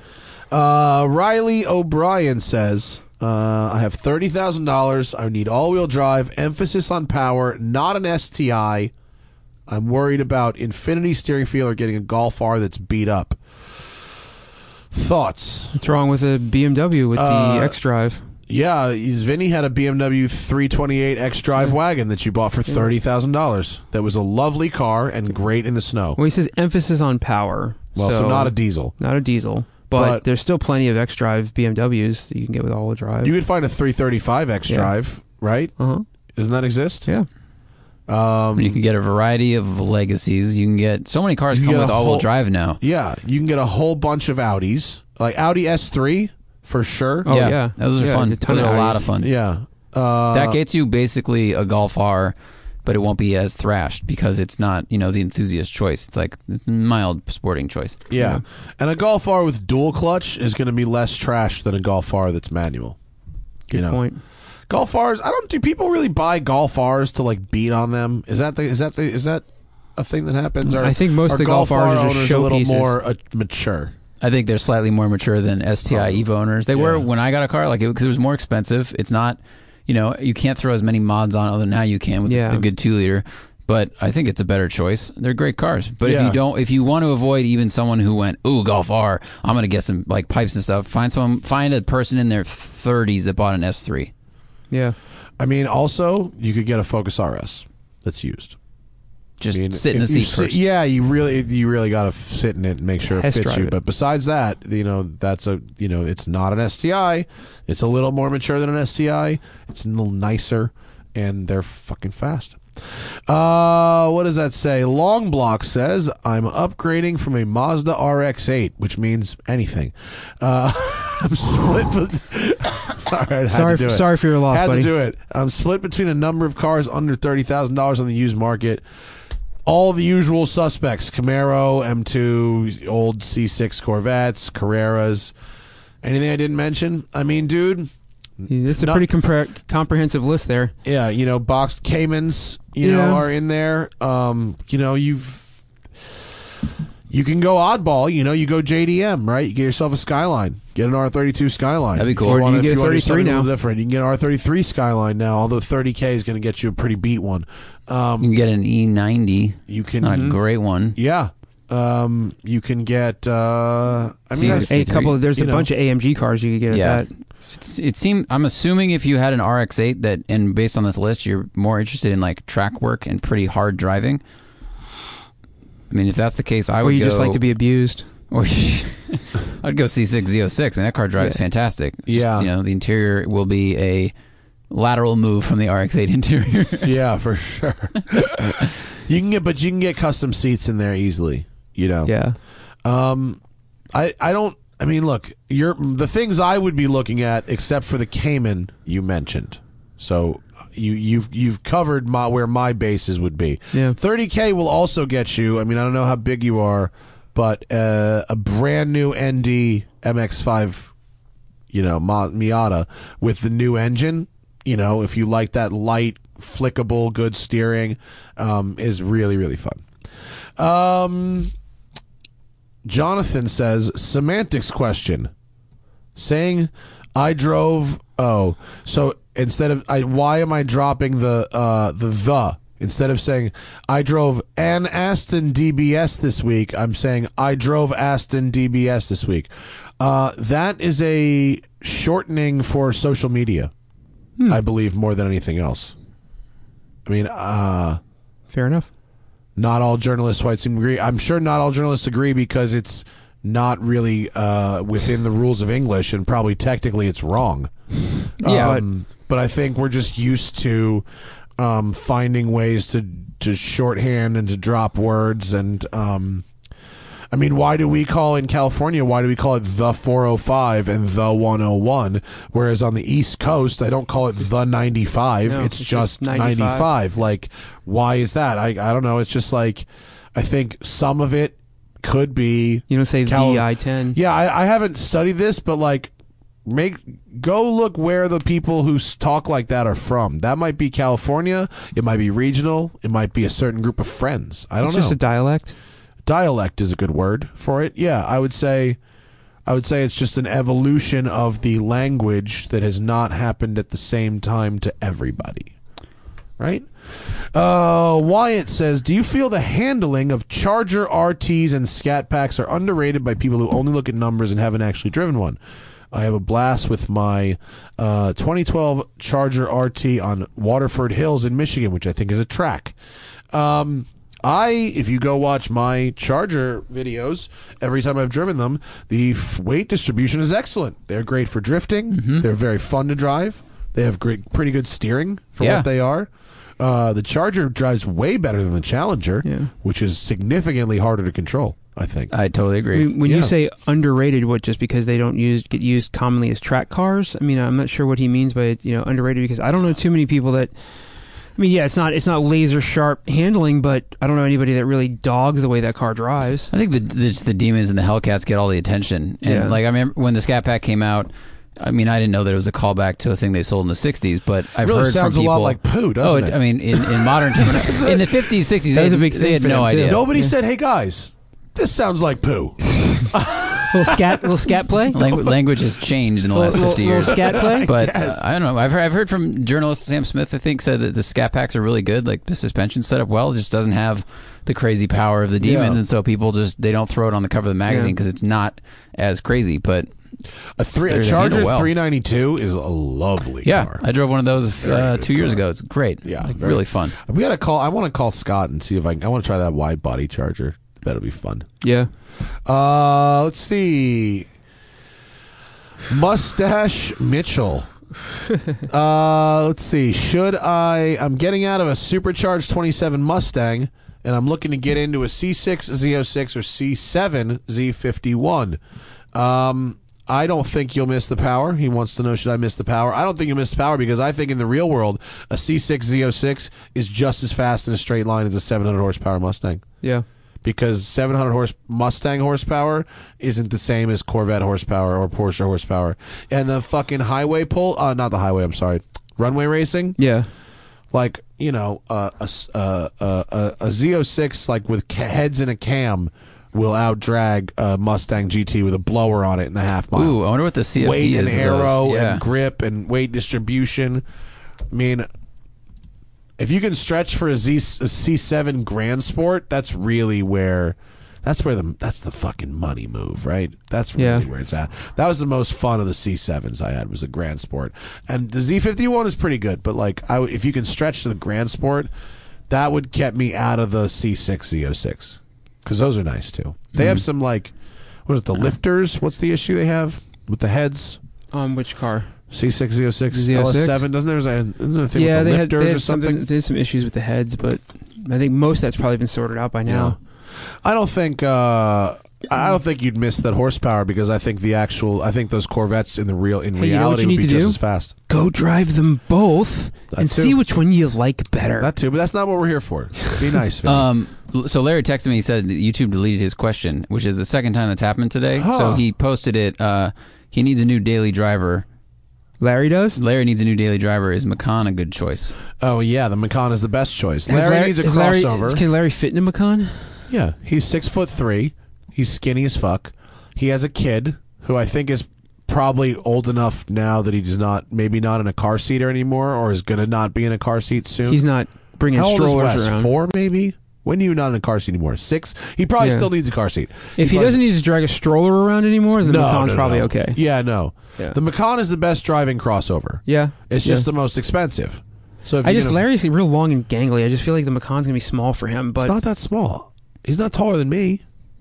Riley O'Brien says, I have $30,000. I need all-wheel drive, emphasis on power, not an STI. I'm worried about Infinity steering feel or getting a Golf R that's beat up. Thoughts? What's wrong with a BMW with the X-Drive? Yeah, Vinny had a BMW 328 X-Drive wagon that you bought for $30,000. That was a lovely car and great in the snow. Well, he says emphasis on power. Well, so not a diesel. Not a diesel. But there's still plenty of X-Drive BMWs that you can get with all-wheel drive. You could find a 335 X-Drive, right? Uh-huh. Doesn't that exist? Yeah. You can get a variety of legacies. You can get so many cars come with all-wheel drive now. Yeah, you can get a whole bunch of Audis, like Audi S3 for sure. Oh yeah. Those are fun. Those are a lot of fun. Yeah, that gets you basically a Golf R, but it won't be as thrashed because it's not, the enthusiast choice. It's like mild sporting choice. Yeah. And a Golf R with dual clutch is going to be less trash than a Golf R that's manual. Good point. Golf Rs, do people really buy Golf Rs to like beat on them? Is that a thing that happens? Or I think most of the Golf Rs are just show a little pieces. more mature. I think they're slightly more mature than STI Evo owners. They were when I got a car, because it was more expensive. It's not, you can't throw as many mods on other than now you can with the good 2-liter. But I think it's a better choice. They're great cars. But if you want to avoid even someone who went, ooh, Golf R, I'm going to get some like pipes and stuff. Find a person in their 30s that bought an S3. Yeah. I mean, also you could get a Focus RS that's used. Just sit in the seat first. Yeah, you really got to sit in it and make sure it fits you. But besides that, that's it's not an STI. It's a little more mature than an STI. It's a little nicer, and they're fucking fast. What does that say? Long Block says, I'm upgrading from a Mazda RX-8, which means anything. I'm split. All right, sorry for your loss, Had buddy. to do it. I'm split between a number of cars under $30,000 on the used market. All the usual suspects: Camaro, M2, old C6 Corvettes, Carreras. Anything I didn't mention? I mean, dude, it's a pretty comprehensive list there. Yeah, boxed Caymans, are in there. You can go oddball. You go JDM, right? You get yourself a Skyline. Get an R32 Skyline. That'd be cool. Or you can get a 33 now. Different. You can get an R33 Skyline now, although 30K is going to get you a pretty beat one. You can get an E90. You can. Not a great one. Yeah. You can get. There's a bunch of AMG cars you could get at that. It seemed. I'm assuming if you had an RX-8 and based on this list, you're more interested in like track work and pretty hard driving. I mean, if that's the case, I would. Or you go, just like to be abused. Or I'd go C6 Z06. I mean, that car drives fantastic. Yeah, the interior will be a lateral move from the RX-8 interior. Yeah, for sure. you can get custom seats in there easily. Yeah. I mean, look, the things I would be looking at, except for the Cayman you mentioned. So you've covered where my bases would be. Yeah. 30K will also get you. I mean, I don't know how big you are, but a brand new ND MX-5, Miata with the new engine. If you like that light, flickable, good steering, is really, really fun. Jonathan says, semantics question. Saying I drove. Oh, so instead of why am I dropping the instead of saying I drove an Aston DBS this week, I'm saying I drove Aston DBS this week. That is a shortening for social media, I believe, more than anything else. I mean, fair enough. Not all journalists quite seem to agree. I'm sure not all journalists agree because it's not really within the rules of English, and probably technically it's wrong. Yeah, but I think we're just used to finding ways to shorthand and to drop words. And I mean, why do we call in California? Why do we call it the 405 and the 101? Whereas on the East Coast, I don't call it the 95. No, it's just 95. Like, why is that? I don't know. It's just like, I think some of it could be. You don't say the I-10. Yeah, I haven't studied this, but like, go look where the people who talk like that are from. That might be California. It might be regional. It might be a certain group of friends. I don't know. It's just a dialect. Dialect is a good word for it. Yeah, I would say it's just an evolution of the language that has not happened at the same time to everybody. Right? Wyatt says, do you feel the handling of Charger RTs and Scat Packs are underrated by people who only look at numbers and haven't actually driven one? I have a blast with my 2012 Charger RT on Waterford Hills in Michigan, which I think is a track. If you go watch my Charger videos, every time I've driven them, the weight distribution is excellent. They're great for drifting. Mm-hmm. They're very fun to drive. They have pretty good steering for what they are. The Charger drives way better than the Challenger, which is significantly harder to control, I think. I totally agree. When you say underrated, just because they don't get used commonly as track cars? I mean, I'm not sure what he means by underrated, because I don't know too many people that. I mean, yeah, it's not laser sharp handling, but I don't know anybody that really dogs the way that car drives. I think the Demons and the Hellcats get all the attention. And like, I remember when the Scat Pack came out, I mean, I didn't know that it was a callback to a thing they sold in the 60s, but I've really heard sounds from people. A lot like poo, doesn't it? I mean, in modern times, in the 50s, 60s, they had no idea. Nobody said, hey, guys, this sounds like poo. Little scat play? Language has changed in the last 50 years. Little scat play? But I don't know. I've heard from journalist Sam Smith, I think, said that the Scat Packs are really good. Like, the suspension's set up well. It just doesn't have the crazy power of the Demons. And so people they don't throw it on the cover of the magazine because it's not as crazy. But a Charger 392 is a lovely car. I drove one of those 2 years ago. It's great. Yeah, really fun. I want to call Scott and see if I want to try that wide body Charger. That'll be fun. Yeah. Let's see. Mustache Mitchell. Let's see. I'm getting out of a supercharged 27 Mustang, and I'm looking to get into a C6 Z06 or C7 Z51. I don't think you'll miss the power. He wants to know, should I miss the power? I don't think you'll miss the power because I think in the real world, a C6 Z06 is just as fast in a straight line as a 700 horsepower Mustang. Yeah. Because 700 Mustang horsepower isn't the same as Corvette horsepower or Porsche horsepower. And the fucking highway not the highway, I'm sorry, runway racing. Yeah. Like, a Z06 like with heads and a cam will outdrag a Mustang GT with a blower on it in the half mile. Ooh, I wonder what the CFD weight is. And aero and grip and weight distribution. I mean, if you can stretch for a C7 Grand Sport, that's the fucking money move, right? That's really where it's at. That was the most fun of the C7s I had, was the Grand Sport. And the Z51 is pretty good, but like if you can stretch to the Grand Sport, that would get me out of the C6 Z06. Because those are nice too. They have some like, what is it, the lifters? What's the issue they have with the heads? Which car? C6 Z06 Z06? LS7. Isn't there a thing with the lifters they had or something? They had some issues with the heads, but I think most of that's probably been sorted out by now. Yeah. I don't think you'd miss that horsepower because I think those Corvettes in reality would be just as fast. Go drive them both and see which one you like better. That too, but that's not what we're here for. Be nice. So Larry texted me. He said that YouTube deleted his question, which is the second time that's happened today. So he posted it. He needs a new daily driver. Larry does? Larry needs a new daily driver. Is Macan a good choice? Oh, yeah. The Macan is the best choice. Larry needs a crossover. Can Larry fit in a Macan? Yeah. He's 6'3". He's skinny as fuck. He has a kid who I think is probably old enough now that he's maybe not in a car seater anymore or is going to not be in a car seat soon. He's not bringing strollers around. 4 maybe? When are you not in a car seat anymore? 6? He probably still needs a car seat. If he doesn't need to drag a stroller around anymore, then the Macan's probably okay. Yeah, no. Yeah. The Macan is the best driving crossover. Yeah. It's just the most expensive. So Larry's real long and gangly. I just feel like the Macan's going to be small for him. But it's not that small. He's not taller than me.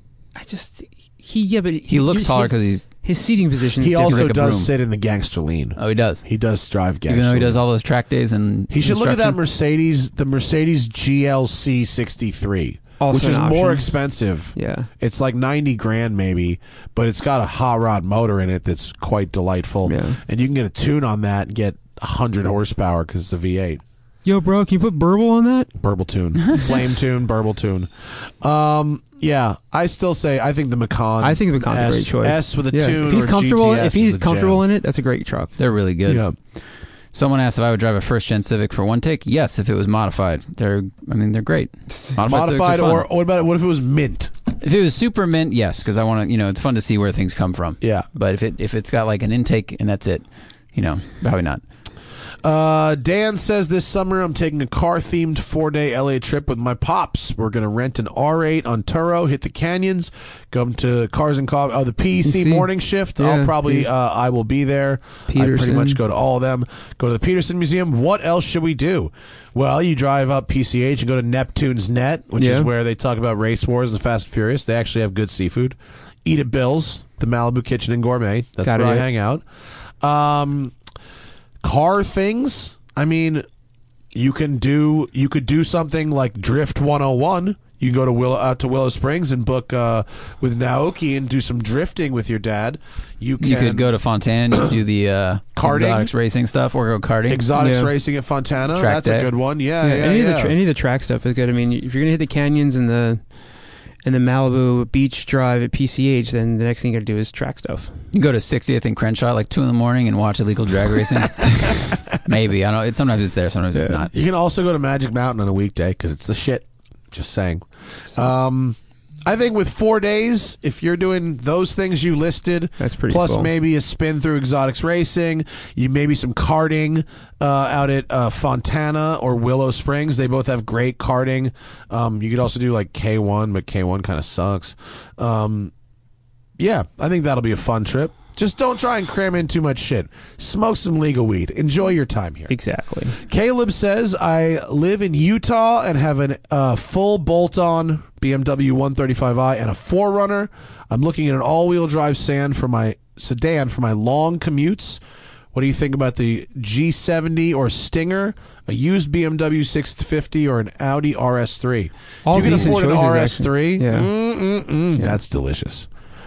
He looks taller because his seating position is he different. also does sit in the gangster lean. Oh, he does. He does drive gangster. Even though he does all those track days and he should look at that Mercedes, the Mercedes GLC 63, which is more expensive. Yeah, it's like $90,000 maybe, but it's got a hot rod motor in it that's quite delightful. Yeah. And you can get a tune on that and get 100 horsepower because it's a V8. Yo, bro, can you put burble on that? Burble tune. Flame tune, burble tune. Yeah, I still say I think the Macan. I think the Macan's a great choice. S with a tune. If he's comfortable, GTS in it, that's a great truck. They're really good. Yeah. Someone asked if I would drive a first-gen Civic for one take. Yes, if it was modified. They're great. Modified or what if it was mint? If it was super mint, yes, because I want to. It's fun to see where things come from. Yeah. But if it's got like an intake and that's it, probably not. Dan says this summer I'm taking a car-themed 4-day LA trip with my pops. We're going to rent an R8 on Turo, hit the canyons, go to Cars and Coffee, the PEC morning shift. Yeah, I'll probably, I will be there. Peterson. I pretty much go to all of them. Go to the Peterson Museum. What else should we do? Well, you drive up PCH and go to Neptune's Net, which is where they talk about race wars and Fast and Furious. They actually have good seafood. Eat at Bill's, the Malibu Kitchen and Gourmet. That's where I hang out. Car things. I mean, you could do something like Drift 101. You can go out to Willow Springs and book with Naoki and do some drifting with your dad. You could go to Fontana. You do the karting, exotics racing stuff, or go karting. Exotics racing at Fontana. That's a good one. Yeah, any of the track stuff is good. I mean, if you're gonna hit the canyons and the Malibu Beach Drive at PCH, then the next thing you got to do is track stuff. You go to 60th and Crenshaw like 2 a.m. and watch illegal drag racing. Maybe, I don't know. Sometimes it's there, sometimes it's not. You can also go to Magic Mountain on a weekday because it's the shit. Just saying. I think with 4 days, if you're doing those things you listed, that's pretty plus cool. Maybe a spin through exotics racing, maybe some karting out at Fontana or Willow Springs. They both have great karting. You could also do like K1, but K1 kind of sucks. Yeah, I think that'll be a fun trip. Just don't try and cram in too much shit. Smoke some legal weed. Enjoy your time here. Exactly. Caleb says, I live in Utah and have a full bolt-on BMW 135i and a 4Runner. I'm looking at an all-wheel drive sedan for my long commutes. What do you think about the G70 or Stinger, a used BMW 650, or an Audi RS3? All if you can afford an RS3, that's that's delicious.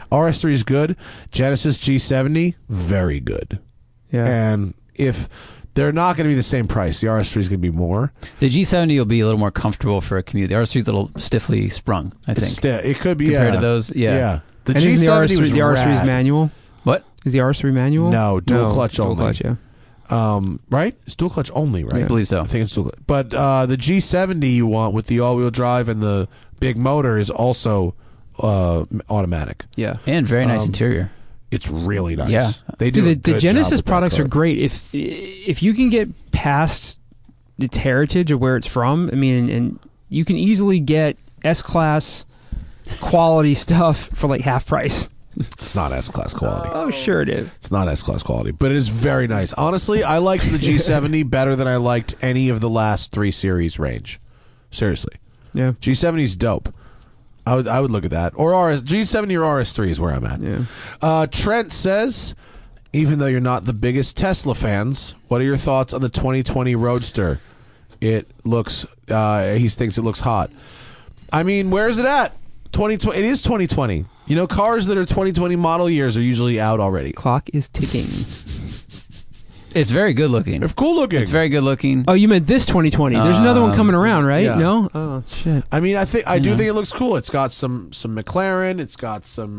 RS3 is good. Genesis G70, very good. Yeah. And if they're not going to be the same price, the RS3 is going to be more. The G70 will be a little more comfortable for a commute. The RS3 is a little stiffly sprung, I think. It could be, compared to those. Yeah. The and G70 was the RS3 is manual? What? Is the RS3 manual? No, dual clutch only. Dual clutch, yeah. Right? It's dual clutch only, right? I believe so. I think it's dual clutch. But the G70 you want with the all-wheel drive and the big motor is also automatic. Yeah. And very nice interior. It's really nice. Yeah. They do the Genesis products are great. If you can get past its heritage of where it's from, I mean, and you can easily get S-Class quality stuff for like half price. It's not S-Class quality. Oh, sure it is. It's not S-Class quality, but it is very nice. Honestly, I liked the G70 better than I liked any of the last 3 series range. Seriously. Yeah. G70's dope. I would look at that. Or G70 or RS3 is where I'm at. Yeah. Trent says, even though you're not the biggest Tesla fans, what are your thoughts on the 2020 Roadster? It looks, he thinks it looks hot. I mean, where is it at? 2020. It is 2020. You know, cars that are 2020 model years are usually out already. Clock is ticking. It's very good looking. It's cool looking. It's very good looking. Oh, you meant this 2020. There's another one coming around, right? Yeah. No? Oh, shit. I mean, I do think it looks cool. It's got some McLaren. It's got some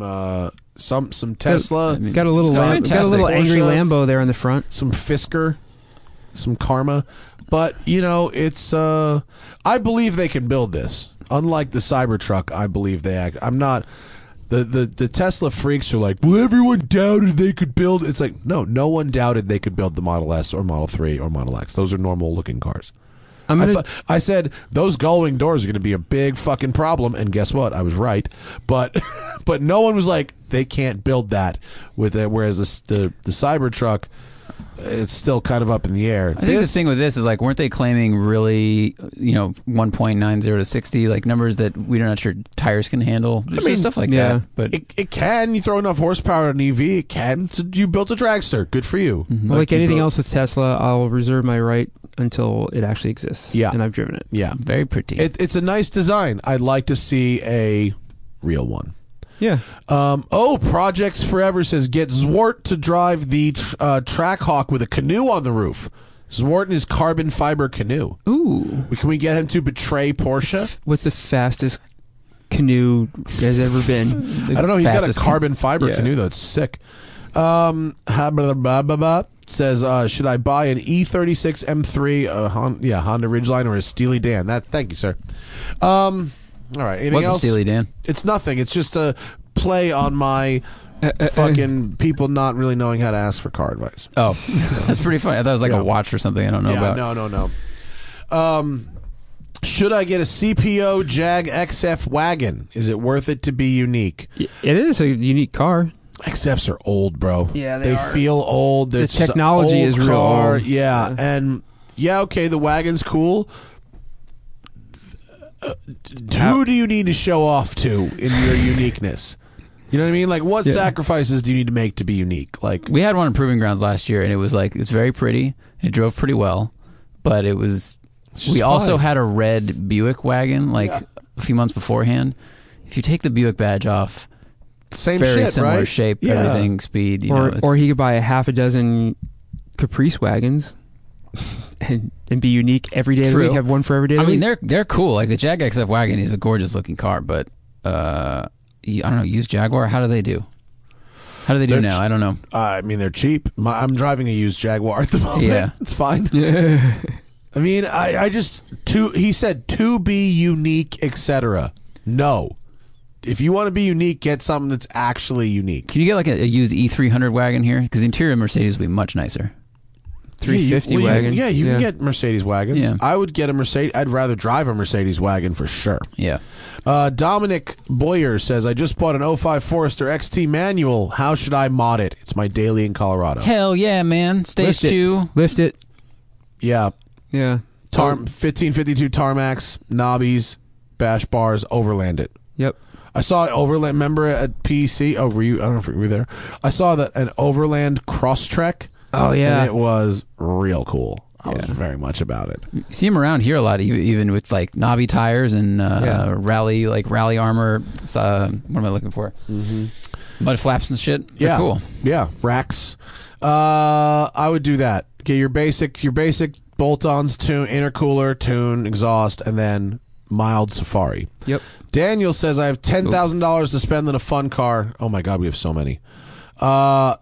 Tesla. Got a little angry Lambo there in the front. Some Fisker, some Karma. But, you know, it's I believe they can build this. Unlike the Cybertruck, I believe they act. I'm not the Tesla freaks are like, well, everyone doubted they could build. It's like, no one doubted they could build the Model S or Model 3 or Model X. Those are normal looking cars. I said those gullwing doors are going to be a big fucking problem, and guess what? I was right. But no one was like, they can't build that with it. Whereas the Cybertruck, it's still kind of up in the air. I think the thing with this is, like, weren't they claiming really, 1.90 to 60, like numbers that we're not sure tires can handle? There's stuff like that. But it can. You throw enough horsepower on an EV, it can. So you built a dragster. Good for you. Mm-hmm. Like anything else with Tesla, I'll reserve my right until it actually exists. Yeah. And I've driven it. Yeah. Very pretty. It's a nice design. I'd like to see a real one. Yeah. Projects Forever says, get Zwart to drive the Trackhawk with a canoe on the roof. Zwart and his carbon fiber canoe. Ooh. Can we get him to betray Porsche? What's the fastest canoe there's ever been? I don't know. He's got a carbon fiber canoe, though. It's sick. Says, should I buy an E36 M3, Honda Ridgeline, or a Steely Dan? Thank you, sir. All right. Anything else? What's a Steely Dan? It's nothing. It's just a play on my fucking people not really knowing how to ask for car advice. Oh, that's pretty funny. I thought it was like a watch or something I don't know about. No. Should I get a CPO Jag XF wagon? Is it worth it to be unique? It is a unique car. XFs are old, bro. Yeah, they feel old. The technology is real old. Yeah, and okay, the wagon's cool. Who do you need to show off to in your uniqueness? You know what I mean? Like, what sacrifices do you need to make to be unique? Like, we had one in Proving Grounds last year, and it was very pretty. And it drove pretty well, but it was. We also had a red Buick wagon a few months beforehand. If you take the Buick badge off, same very shit, similar right? shape, everything, speed. Or he could buy a half a dozen Caprice wagons. And be unique every day of the week. Have one for every day of the week. I mean, they're cool. Like the Jag XF wagon is a gorgeous looking car, but I don't know. Used Jaguar, how do they do? How do they do now? I don't know. I mean, they're cheap. I'm driving a used Jaguar at the moment. Yeah, it's fine. Yeah. I mean, he said to be unique, etc. No. If you want to be unique, get something that's actually unique. Can you get like a used E300 wagon here? Because the interior of Mercedes will be much nicer. 350 wagon. You can get Mercedes wagons. Yeah. I would get a Mercedes. I'd rather drive a Mercedes wagon for sure. Yeah. Dominic Boyer says, I just bought an 05 Forester XT manual. How should I mod it? It's my daily in Colorado. Hell yeah, man. Stage 2. Lift it. Yeah. Yeah. 1552 Tarmacs, knobbies, bash bars, overland it. Yep. I saw overland, remember at PEC? Oh, were you? I don't know if you were there. I saw an overland Crosstrek. Oh, yeah. And it was real cool. I was very much about it. You see them around here a lot, even with like knobby tires and rally armor. What am I looking for? Mm-hmm. Mud flaps and shit. Yeah, cool. Yeah, racks. I would do that. Get your basic bolt-ons, tune, intercooler, tune, exhaust, and then mild Safari. Yep. Daniel says, I have $10,000 to spend on a fun car. Oh my God, we have so many. Cut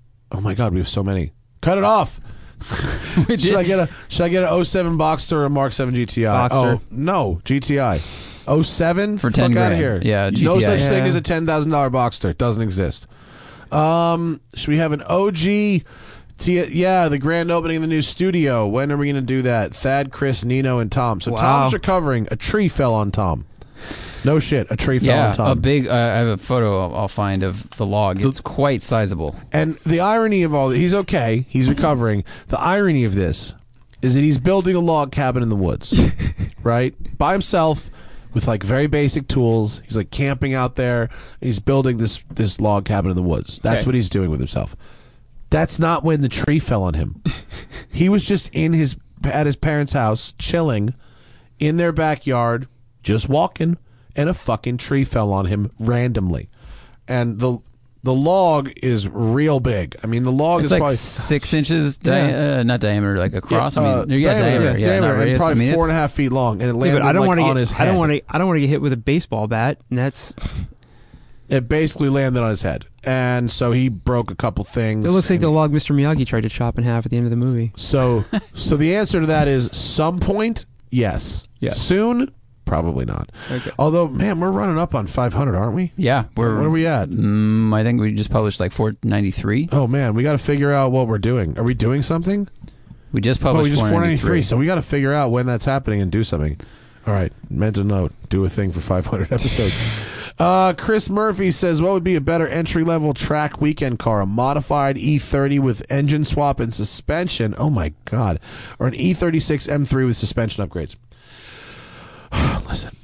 it off. Should I get a 07 Boxster or a Mark 7 GTI? Boxster. Oh no, GTI. 07 for 10 Fuck out grand. of here. Yeah, GTI. No such thing as a $10,000 Boxster. It doesn't exist. Should we have an OG? The grand opening of the new studio. When are we going to do that? Thad, Chris, Nino, and Tom. So Tom's recovering. A tree fell on Tom. No shit, a tree fell on Tom. A big. I have a photo I'll find of the log. It's quite sizable. And the irony of all that, he's okay. He's recovering. The irony of this is that he's building a log cabin in the woods, right? By himself, with like very basic tools. He's like camping out there. And he's building this log cabin in the woods. That's what he's doing with himself. That's not when the tree fell on him. He was just at his parents' house, chilling in their backyard, just walking, and a fucking tree fell on him randomly. And the log is real big. I mean, the log it's is like probably 6 inches, not diameter, like across. diameter, not radius. and probably I mean, 4.5 feet long, and it landed on his head. I don't want to get hit with a baseball bat, and that's. It basically landed on his head, and so he broke a couple things. It looks like the log Mr. Miyagi tried to chop in half at the end of the movie. So the answer to that is some point, yes. Soon, probably not. Okay. Although, man, we're running up on 500, aren't we? Yeah, what are we at? I think we just published like 493. Oh man, we got to figure out what we're doing. Are we doing something? We just published 493. So we got to figure out when that's happening and do something. All right, mental note: do a thing for 500 episodes. Chris Murphy says, what would be a better entry-level track weekend car? A modified E30 with engine swap and suspension? Oh, my God. Or an E36 M3 with suspension upgrades? Listen.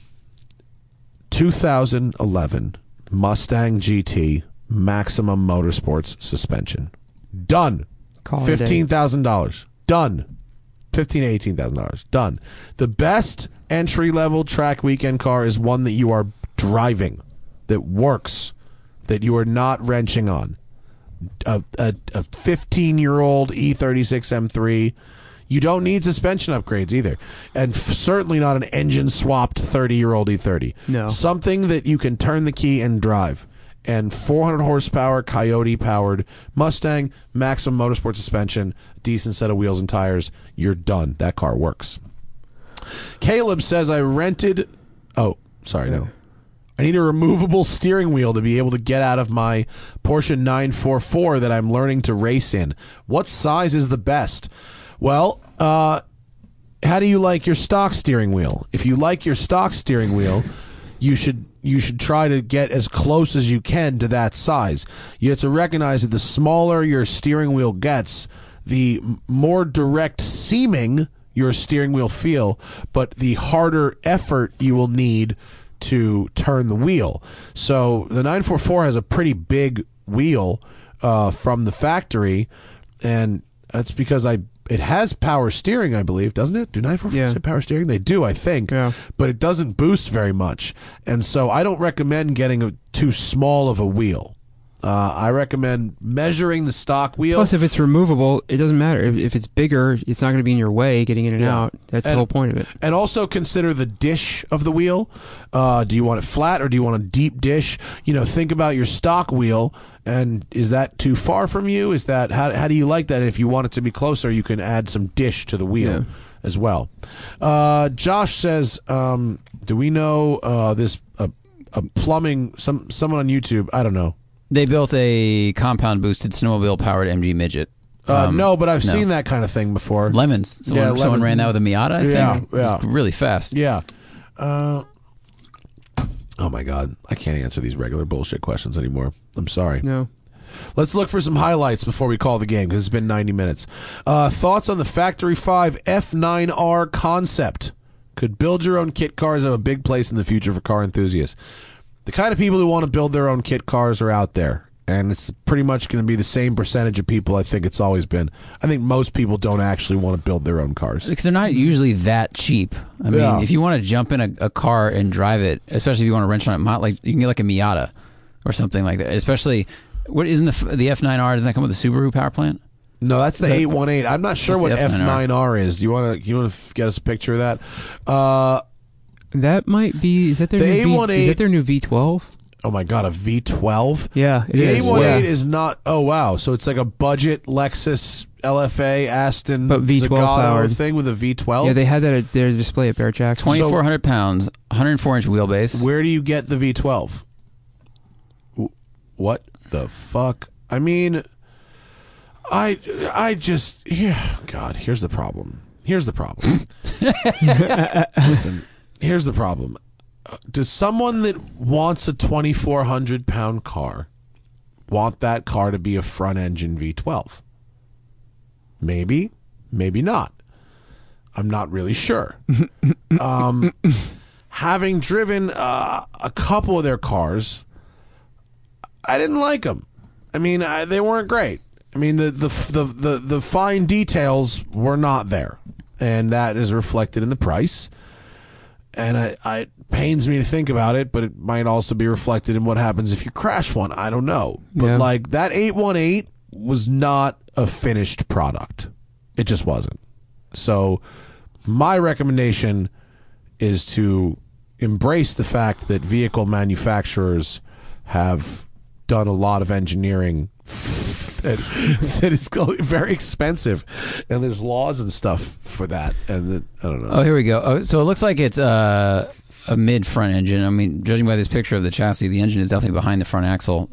2011 Mustang GT Maximum Motorsports suspension. Done. $15,000. Done. $15,000 to $18,000. Done. The best entry-level track weekend car is one that you are driving, that works, that you are not wrenching on. A 15-year-old E36 M3. You don't need suspension upgrades either, and certainly not an engine-swapped 30-year-old E30. No. Something that you can turn the key and drive. And 400 horsepower, Coyote-powered Mustang, maximum motorsport suspension, decent set of wheels and tires. You're done. That car works. Caleb says, I rented... Oh, sorry, no. I need a removable steering wheel to be able to get out of my Porsche 944 that I'm learning to race in. What size is the best? Well, how do you like your stock steering wheel? If you like your stock steering wheel, you should try to get as close as you can to that size. You have to recognize that the smaller your steering wheel gets, the more direct seeming your steering wheel feel, but the harder effort you will need to turn the wheel. So the 944 has a pretty big wheel from the factory, and that's because it has power steering, I believe, doesn't it? Do 944s have power steering? They do, I think. Yeah. But it doesn't boost very much. And so I don't recommend getting too small of a wheel. I recommend measuring the stock wheel. Plus, if it's removable, it doesn't matter. If it's bigger, it's not going to be in your way getting in and out. That's the whole point of it. And also consider the dish of the wheel. Do you want it flat or do you want a deep dish? Think about your stock wheel, and is that too far from you? Is that how do you like that? If you want it to be closer, you can add some dish to the wheel as well. Josh says, do we know this a plumbing? Someone on YouTube, I don't know. They built a compound-boosted snowmobile-powered MG Midget. No, but I've seen that kind of thing before. Lemons. Someone ran that with a Miata, I think. Yeah. It was really fast. Yeah. Oh, my God. I can't answer these regular bullshit questions anymore. I'm sorry. No. Let's look for some highlights before we call the game, because it's been 90 minutes. Thoughts on the Factory 5 F9R concept? Could build your own kit cars have a big place in the future for car enthusiasts? The kind of people who want to build their own kit cars are out there, and it's pretty much going to be the same percentage of people I think it's always been. I think most people don't actually want to build their own cars. Because they're not usually that cheap. I mean, if you want to jump in a car and drive it, especially if you want to wrench on it, like you can get like a Miata. or something like that. Especially, what isn't the F9R? Doesn't that come with a Subaru power plant? No, that's the 818. I'm not sure what F9R is. You want to get us a picture of that? That might be. Is that their new A18? Is that their new V12? Oh my god, a V12? Yeah, the 818 is not. Oh wow, so it's like a budget Lexus LFA Aston but V12 powered thing with a V12. Yeah, they had that at their display at Bear Jacks. 2,400 pounds, 104-inch wheelbase. Where do you get the V12? What the fuck? I mean, I just God. Here's the problem. Listen, here's the problem. Does someone that wants a 2,400-pound car want that car to be a front-engine V12? Maybe, maybe not. I'm not really sure. Having driven a couple of their cars, I didn't like them. I mean, they weren't great. I mean, the fine details were not there, and that is reflected in the price. And it pains me to think about it, but it might also be reflected in what happens if you crash one. I don't know. But like that 818 was not a finished product. It just wasn't. So my recommendation is to embrace the fact that vehicle manufacturers have done a lot of engineering that is very expensive, and there's laws and stuff for that, and I don't know. Oh, here we go. Oh, so it looks like it's a mid front engine. I mean, judging by this picture of the chassis, the engine is definitely behind the front axle.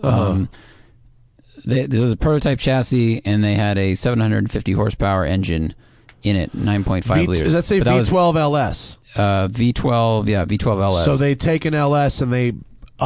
This was a prototype chassis, and they had a 750 horsepower engine in it, 9.5 liters. Does that say V12 LS? V12, yeah, V12 LS. So they take an LS and they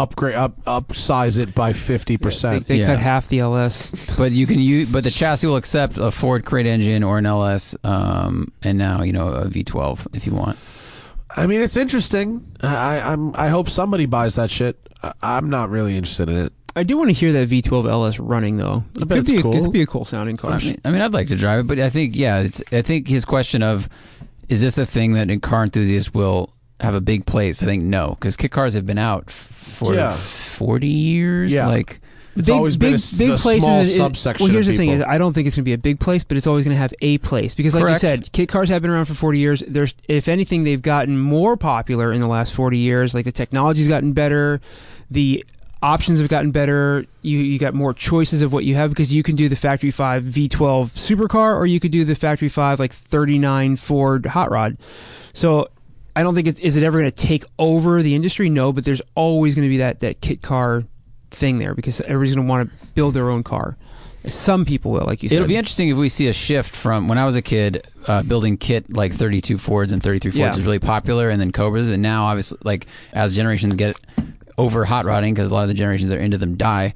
upsize it by 50%. They cut half the LS, but you can use. But the chassis will accept a Ford crate engine or an LS, and now a V12 if you want. I mean, it's interesting. I hope somebody buys that shit. I'm not really interested in it. I do want to hear that V12 LS running though. It could be a cool sounding car. I mean, I'd like to drive it, but I think I think his question of is this a thing that car enthusiasts will have a big place? I think no, because kit cars have been out for 40 years. Yeah. Like it's always been a small subsection. Well, here's of the thing: people. is I don't think it's going to be a big place, but it's always going to have a place because, like you said, kit cars have been around for 40 years. There's, if anything, they've gotten more popular in the last 40 years. Like the technology's gotten better, the options have gotten better. You got more choices of what you have because you can do the Factory 5 V12 supercar, or you could do the Factory 5 like 39 Ford hot rod. So I don't think is it ever going to take over the industry? No, but there's always going to be that kit car thing there because everybody's going to want to build their own car. Some people will, like you said. It'll be interesting if we see a shift from when I was a kid, building kit like 32 Fords and 33 Fords is really popular, and then Cobras, and now obviously like as generations get over hot rodding because a lot of the generations that are into them die,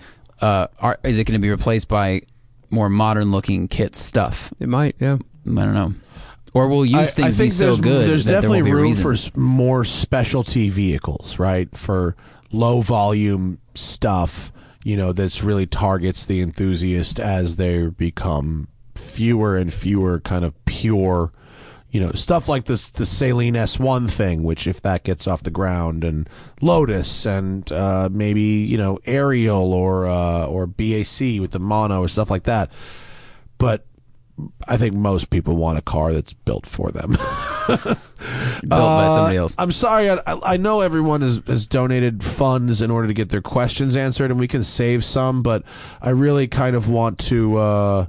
is it going to be replaced by more modern looking kit stuff? It might, yeah. I don't know. Or we'll use things be so good. There's that definitely there room for more specialty vehicles, right? For low volume stuff, that's really targets the enthusiast as they become fewer and fewer kind of pure, stuff like the Saleen S1 thing, which if that gets off the ground, and Lotus, and maybe Ariel or BAC with the mono or stuff like that, but I think most people want a car that's built for them. Built by somebody else. I'm sorry. I know everyone has donated funds in order to get their questions answered, and we can save some, but I really kind of want to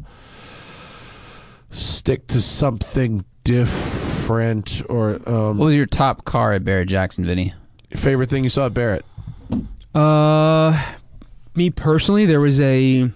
stick to something different. Or what was your top car at Barrett Jackson, Vinny? Favorite thing you saw at Barrett? Me personally, there was a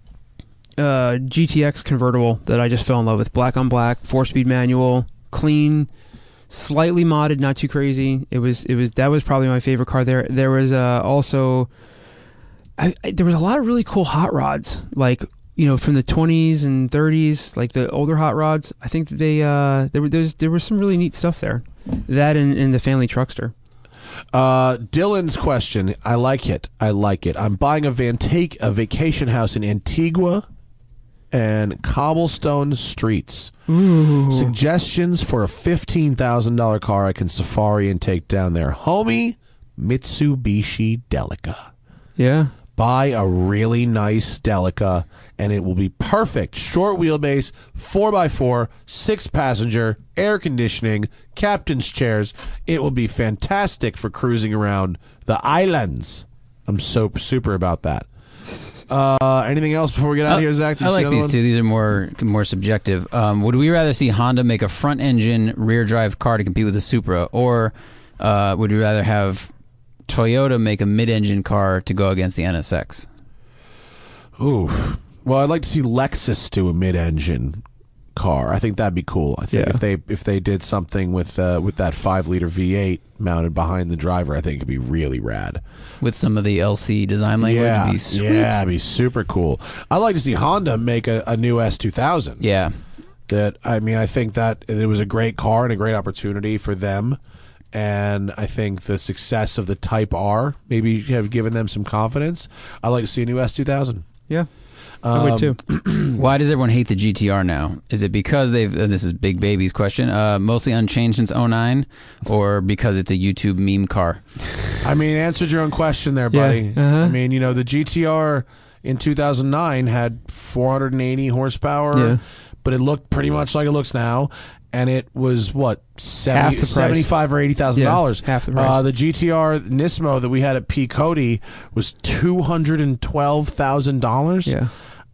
GTX convertible that I just fell in love with. Black on black, 4-speed manual, clean, slightly modded, not too crazy. That was probably my favorite car there. There was also there was a lot of really cool hot rods, like from the 20s and 30s, like the older hot rods. I think that there was some really neat stuff there. That and the family truckster. Dylan's question. I like it. I'm buying a vacation house in Antigua and cobblestone streets. Ooh. Suggestions for a $15,000 car I can safari and take down there. Homie, Mitsubishi Delica. Yeah. buy a really nice Delica, and it will be perfect. Short wheelbase, 4x4, 6-passenger, air conditioning, captain's chairs. It will be fantastic for cruising around the islands. I'm so super about that. Anything else before we get out of here, Zach? I like these two. These are more subjective. Would we rather see Honda make a front-engine, rear-drive car to compete with the Supra, or would we rather have Toyota make a mid-engine car to go against the NSX? Ooh. Well, I'd like to see Lexus do a mid-engine car. I think that'd be cool. I think if they did something with that 5-liter V8 mounted behind the driver, I think it'd be really rad. With some of the LC design language, it'd be sweet. Yeah, it'd be super cool. I'd like to see Honda make a new S2000. Yeah. I think that it was a great car and a great opportunity for them. And I think the success of the Type R maybe have given them some confidence. I'd like to see a new S2000. Yeah. I would too. Why does everyone hate the GTR now? Is it because this is Big Baby's question, mostly unchanged since 2009, or because it's a YouTube meme car? I mean, answered your own question there, buddy. Yeah. Uh-huh. I mean, the GTR in 2009 had 480 horsepower, but it looked pretty much like it looks now. And it was what, $75,000 or $80,000. Half the price. The GTR Nismo that we had at P. Cody was $212,000. Yeah.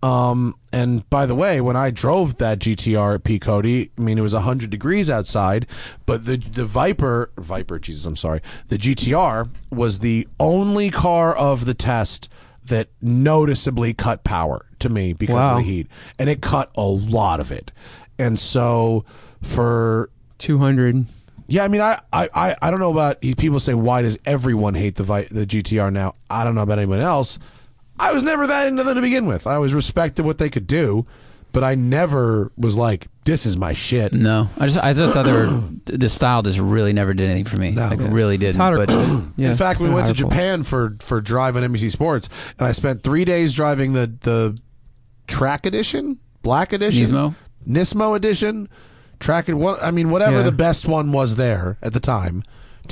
And by the way, when I drove that GTR at P. Cody, I mean, it was 100 degrees outside, but the Viper, Jesus, I'm sorry, the GTR was the only car of the test that noticeably cut power to me because of the heat, and it cut a lot of it. And so for 200, yeah, I mean, I don't know about people say, why does everyone hate the GTR now? I don't know about anyone else. I was never that into them to begin with. I always respected what they could do, but I never was like, this is my shit. No, I just thought the style just really never did anything for me. No. Really didn't. But in fact, we went to Japan for Drive on NBC Sports, and I spent 3 days driving the Track Edition, Black Edition, Nismo Edition, Track. Whatever the best one was there at the time,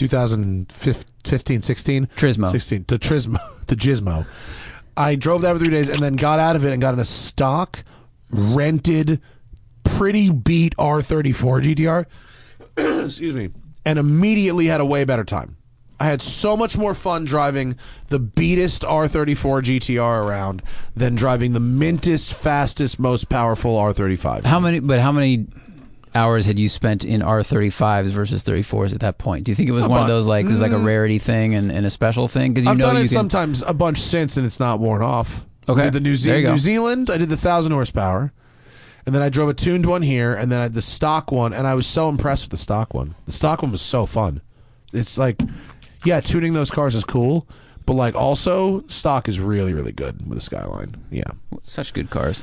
2015, 16, Turismo, the Gizmo. I drove that for 3 days and then got out of it and got in a stock, rented, pretty beat R34 GTR, excuse me, and immediately had a way better time. I had so much more fun driving the beatest R34 GTR around than driving the mintest, fastest, most powerful R35. How many hours had you spent in R35s versus 34s at that point? Do you think it was one of those, like, this is like a rarity thing and a special thing? Because I've done it sometimes a bunch since, and it's not worn off. Okay. I did the New Zealand, I did the 1,000 horsepower, and then I drove a tuned one here, and then I had the stock one, and I was so impressed with the stock one. The stock one was so fun. It's like, yeah, tuning those cars is cool, but like also stock is really, really good with the Skyline. Yeah. Such good cars.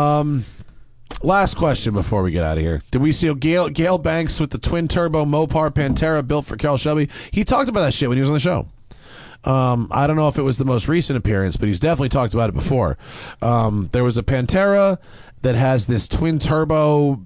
Last question before we get out of here. Did we see Gale Banks with the twin-turbo Mopar Pantera built for Carroll Shelby? He talked about that shit when he was on the show. I don't know if it was the most recent appearance, but he's definitely talked about it before. There was a Pantera that has this twin-turbo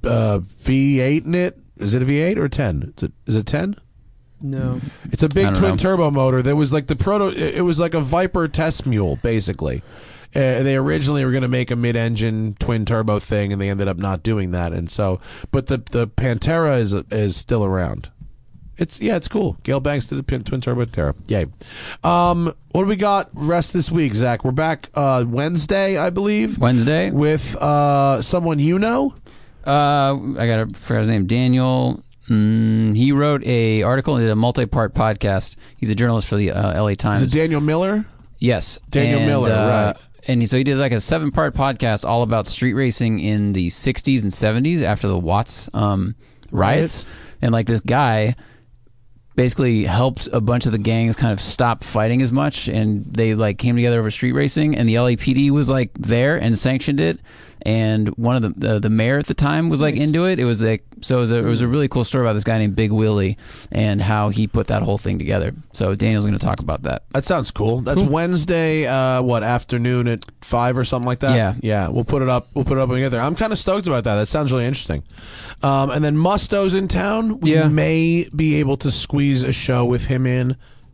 V8 in it. Is it a V8 or a 10? Is it 10? No. It's a big twin-turbo motor that was like it was like a Viper test mule, basically. They originally were going to make a mid-engine twin-turbo thing, and they ended up not doing that. And so, but the Pantera is still around. It's cool. Gale Banks did a twin-turbo Pantera. Yay. What do we got rest of this week, Zach? We're back Wednesday, I believe. Wednesday with someone you know. I forgot his name. Daniel. He wrote a article and did a multi-part podcast. He's a journalist for the LA Times. Is it Daniel Miller? Yes. Daniel Miller, right. And so he did like a 7-part podcast all about street racing in the 60s and 70s after the Watts riots. And like this guy basically helped a bunch of the gangs kind of stop fighting as much, and they like came together over street racing, and the LAPD was like there and sanctioned it, and one of the mayor at the time was like into it. It was like, so it was a really cool story about this guy named Big Willie and how he put that whole thing together. So Daniel's going to talk about that. That sounds cool. That's Wednesday, afternoon at 5 or something like that. Yeah. We'll put it up when we get there. I'm kind of stoked about that. That sounds really interesting. And then Musto's in town. We may be able to squeeze a show with him in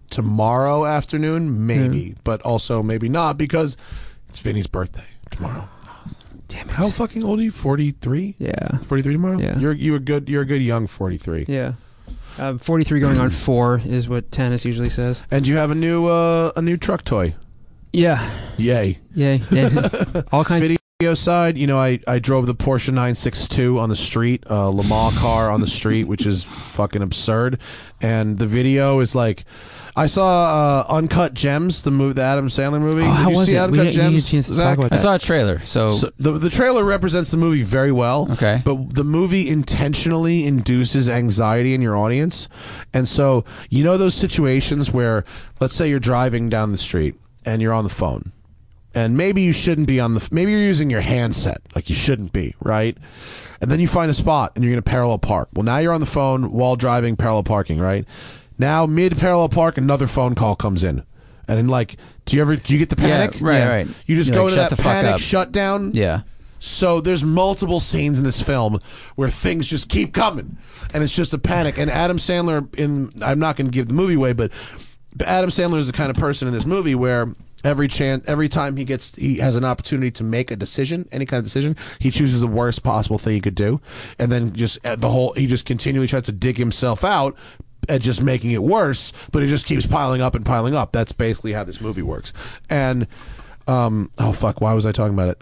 tomorrow afternoon, maybe, but also maybe not because it's Vinny's birthday tomorrow. Damn it. How fucking old are you? 43? Yeah. 43 tomorrow? Yeah. You're a good young 43. Yeah. 43 going on 4 is what Tannis usually says. And you have a new truck toy. Yeah. Yay. Yay. All kinds of video side, I drove the Porsche 962 on the street, Le Mans car on the street, which is fucking absurd. And the video is like, I saw Uncut Gems, the Adam Sandler movie. Oh, how Did you was see it? Uncut Gems? A chance to talk about I that. saw a trailer. So the trailer represents the movie very well. Okay. But the movie intentionally induces anxiety in your audience. And so, those situations where, let's say you're driving down the street and you're on the phone. And maybe you shouldn't be maybe you're using your handset like you shouldn't be, right? And then you find a spot and you're going to parallel park. Well, now you're on the phone while driving parallel parking, right? Now, mid-parallel park, another phone call comes in. And then, do you get the panic? Yeah, right. You just You're go like, into shut that the fuck panic up. shutdown. yeah. So there's multiple scenes in this film where things just keep coming. And it's just a panic. And Adam Sandler, I'm not going to give the movie away, but Adam Sandler is the kind of person in this movie where every time he has an opportunity to make a decision, any kind of decision, he chooses the worst possible thing he could do. And then he just continually tries to dig himself out at just making it worse, but it just keeps piling up and piling up. That's basically how this movie works. And oh fuck, why was I talking about it?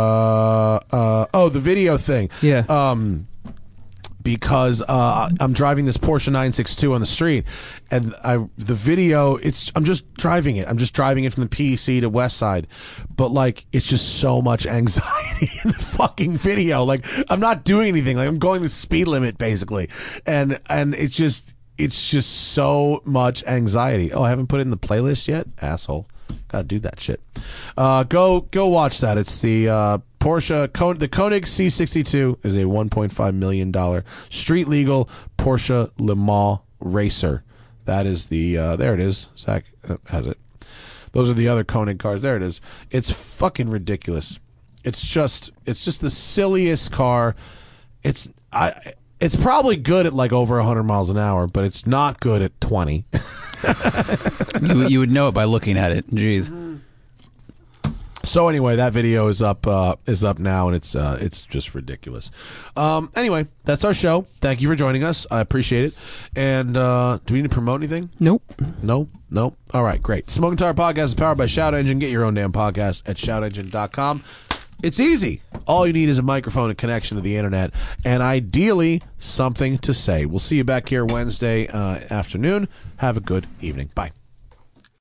The video thing. Yeah. Because I'm driving this Porsche 962 on the street, and the video, I'm just driving it. I'm just driving it from the PEC to West Side, but it's just so much anxiety in the fucking video. I'm not doing anything. I'm going the speed limit basically, and it's just so much anxiety. Oh, I haven't put it in the playlist yet, asshole. Gotta do that shit. Go watch that. It's the Porsche, the Koenig C62 is a $1.5 million street legal Porsche Le Mans racer. That is there it is. Zach has it. Those are the other Koenig cars. There it is. It's fucking ridiculous. It's just the silliest car. It's probably good at over 100 miles an hour, but it's not good at 20. You would know it by looking at it. Jeez. So anyway, that video is up now, and it's just ridiculous. Anyway, that's our show. Thank you for joining us. I appreciate it. And do we need to promote anything? Nope. Nope. All right, great. Smoking Tire Podcast is powered by Shout Engine. Get your own damn podcast at shoutengine.com. It's easy. All you need is a microphone and connection to the internet, and ideally something to say. We'll see you back here Wednesday afternoon. Have a good evening. Bye.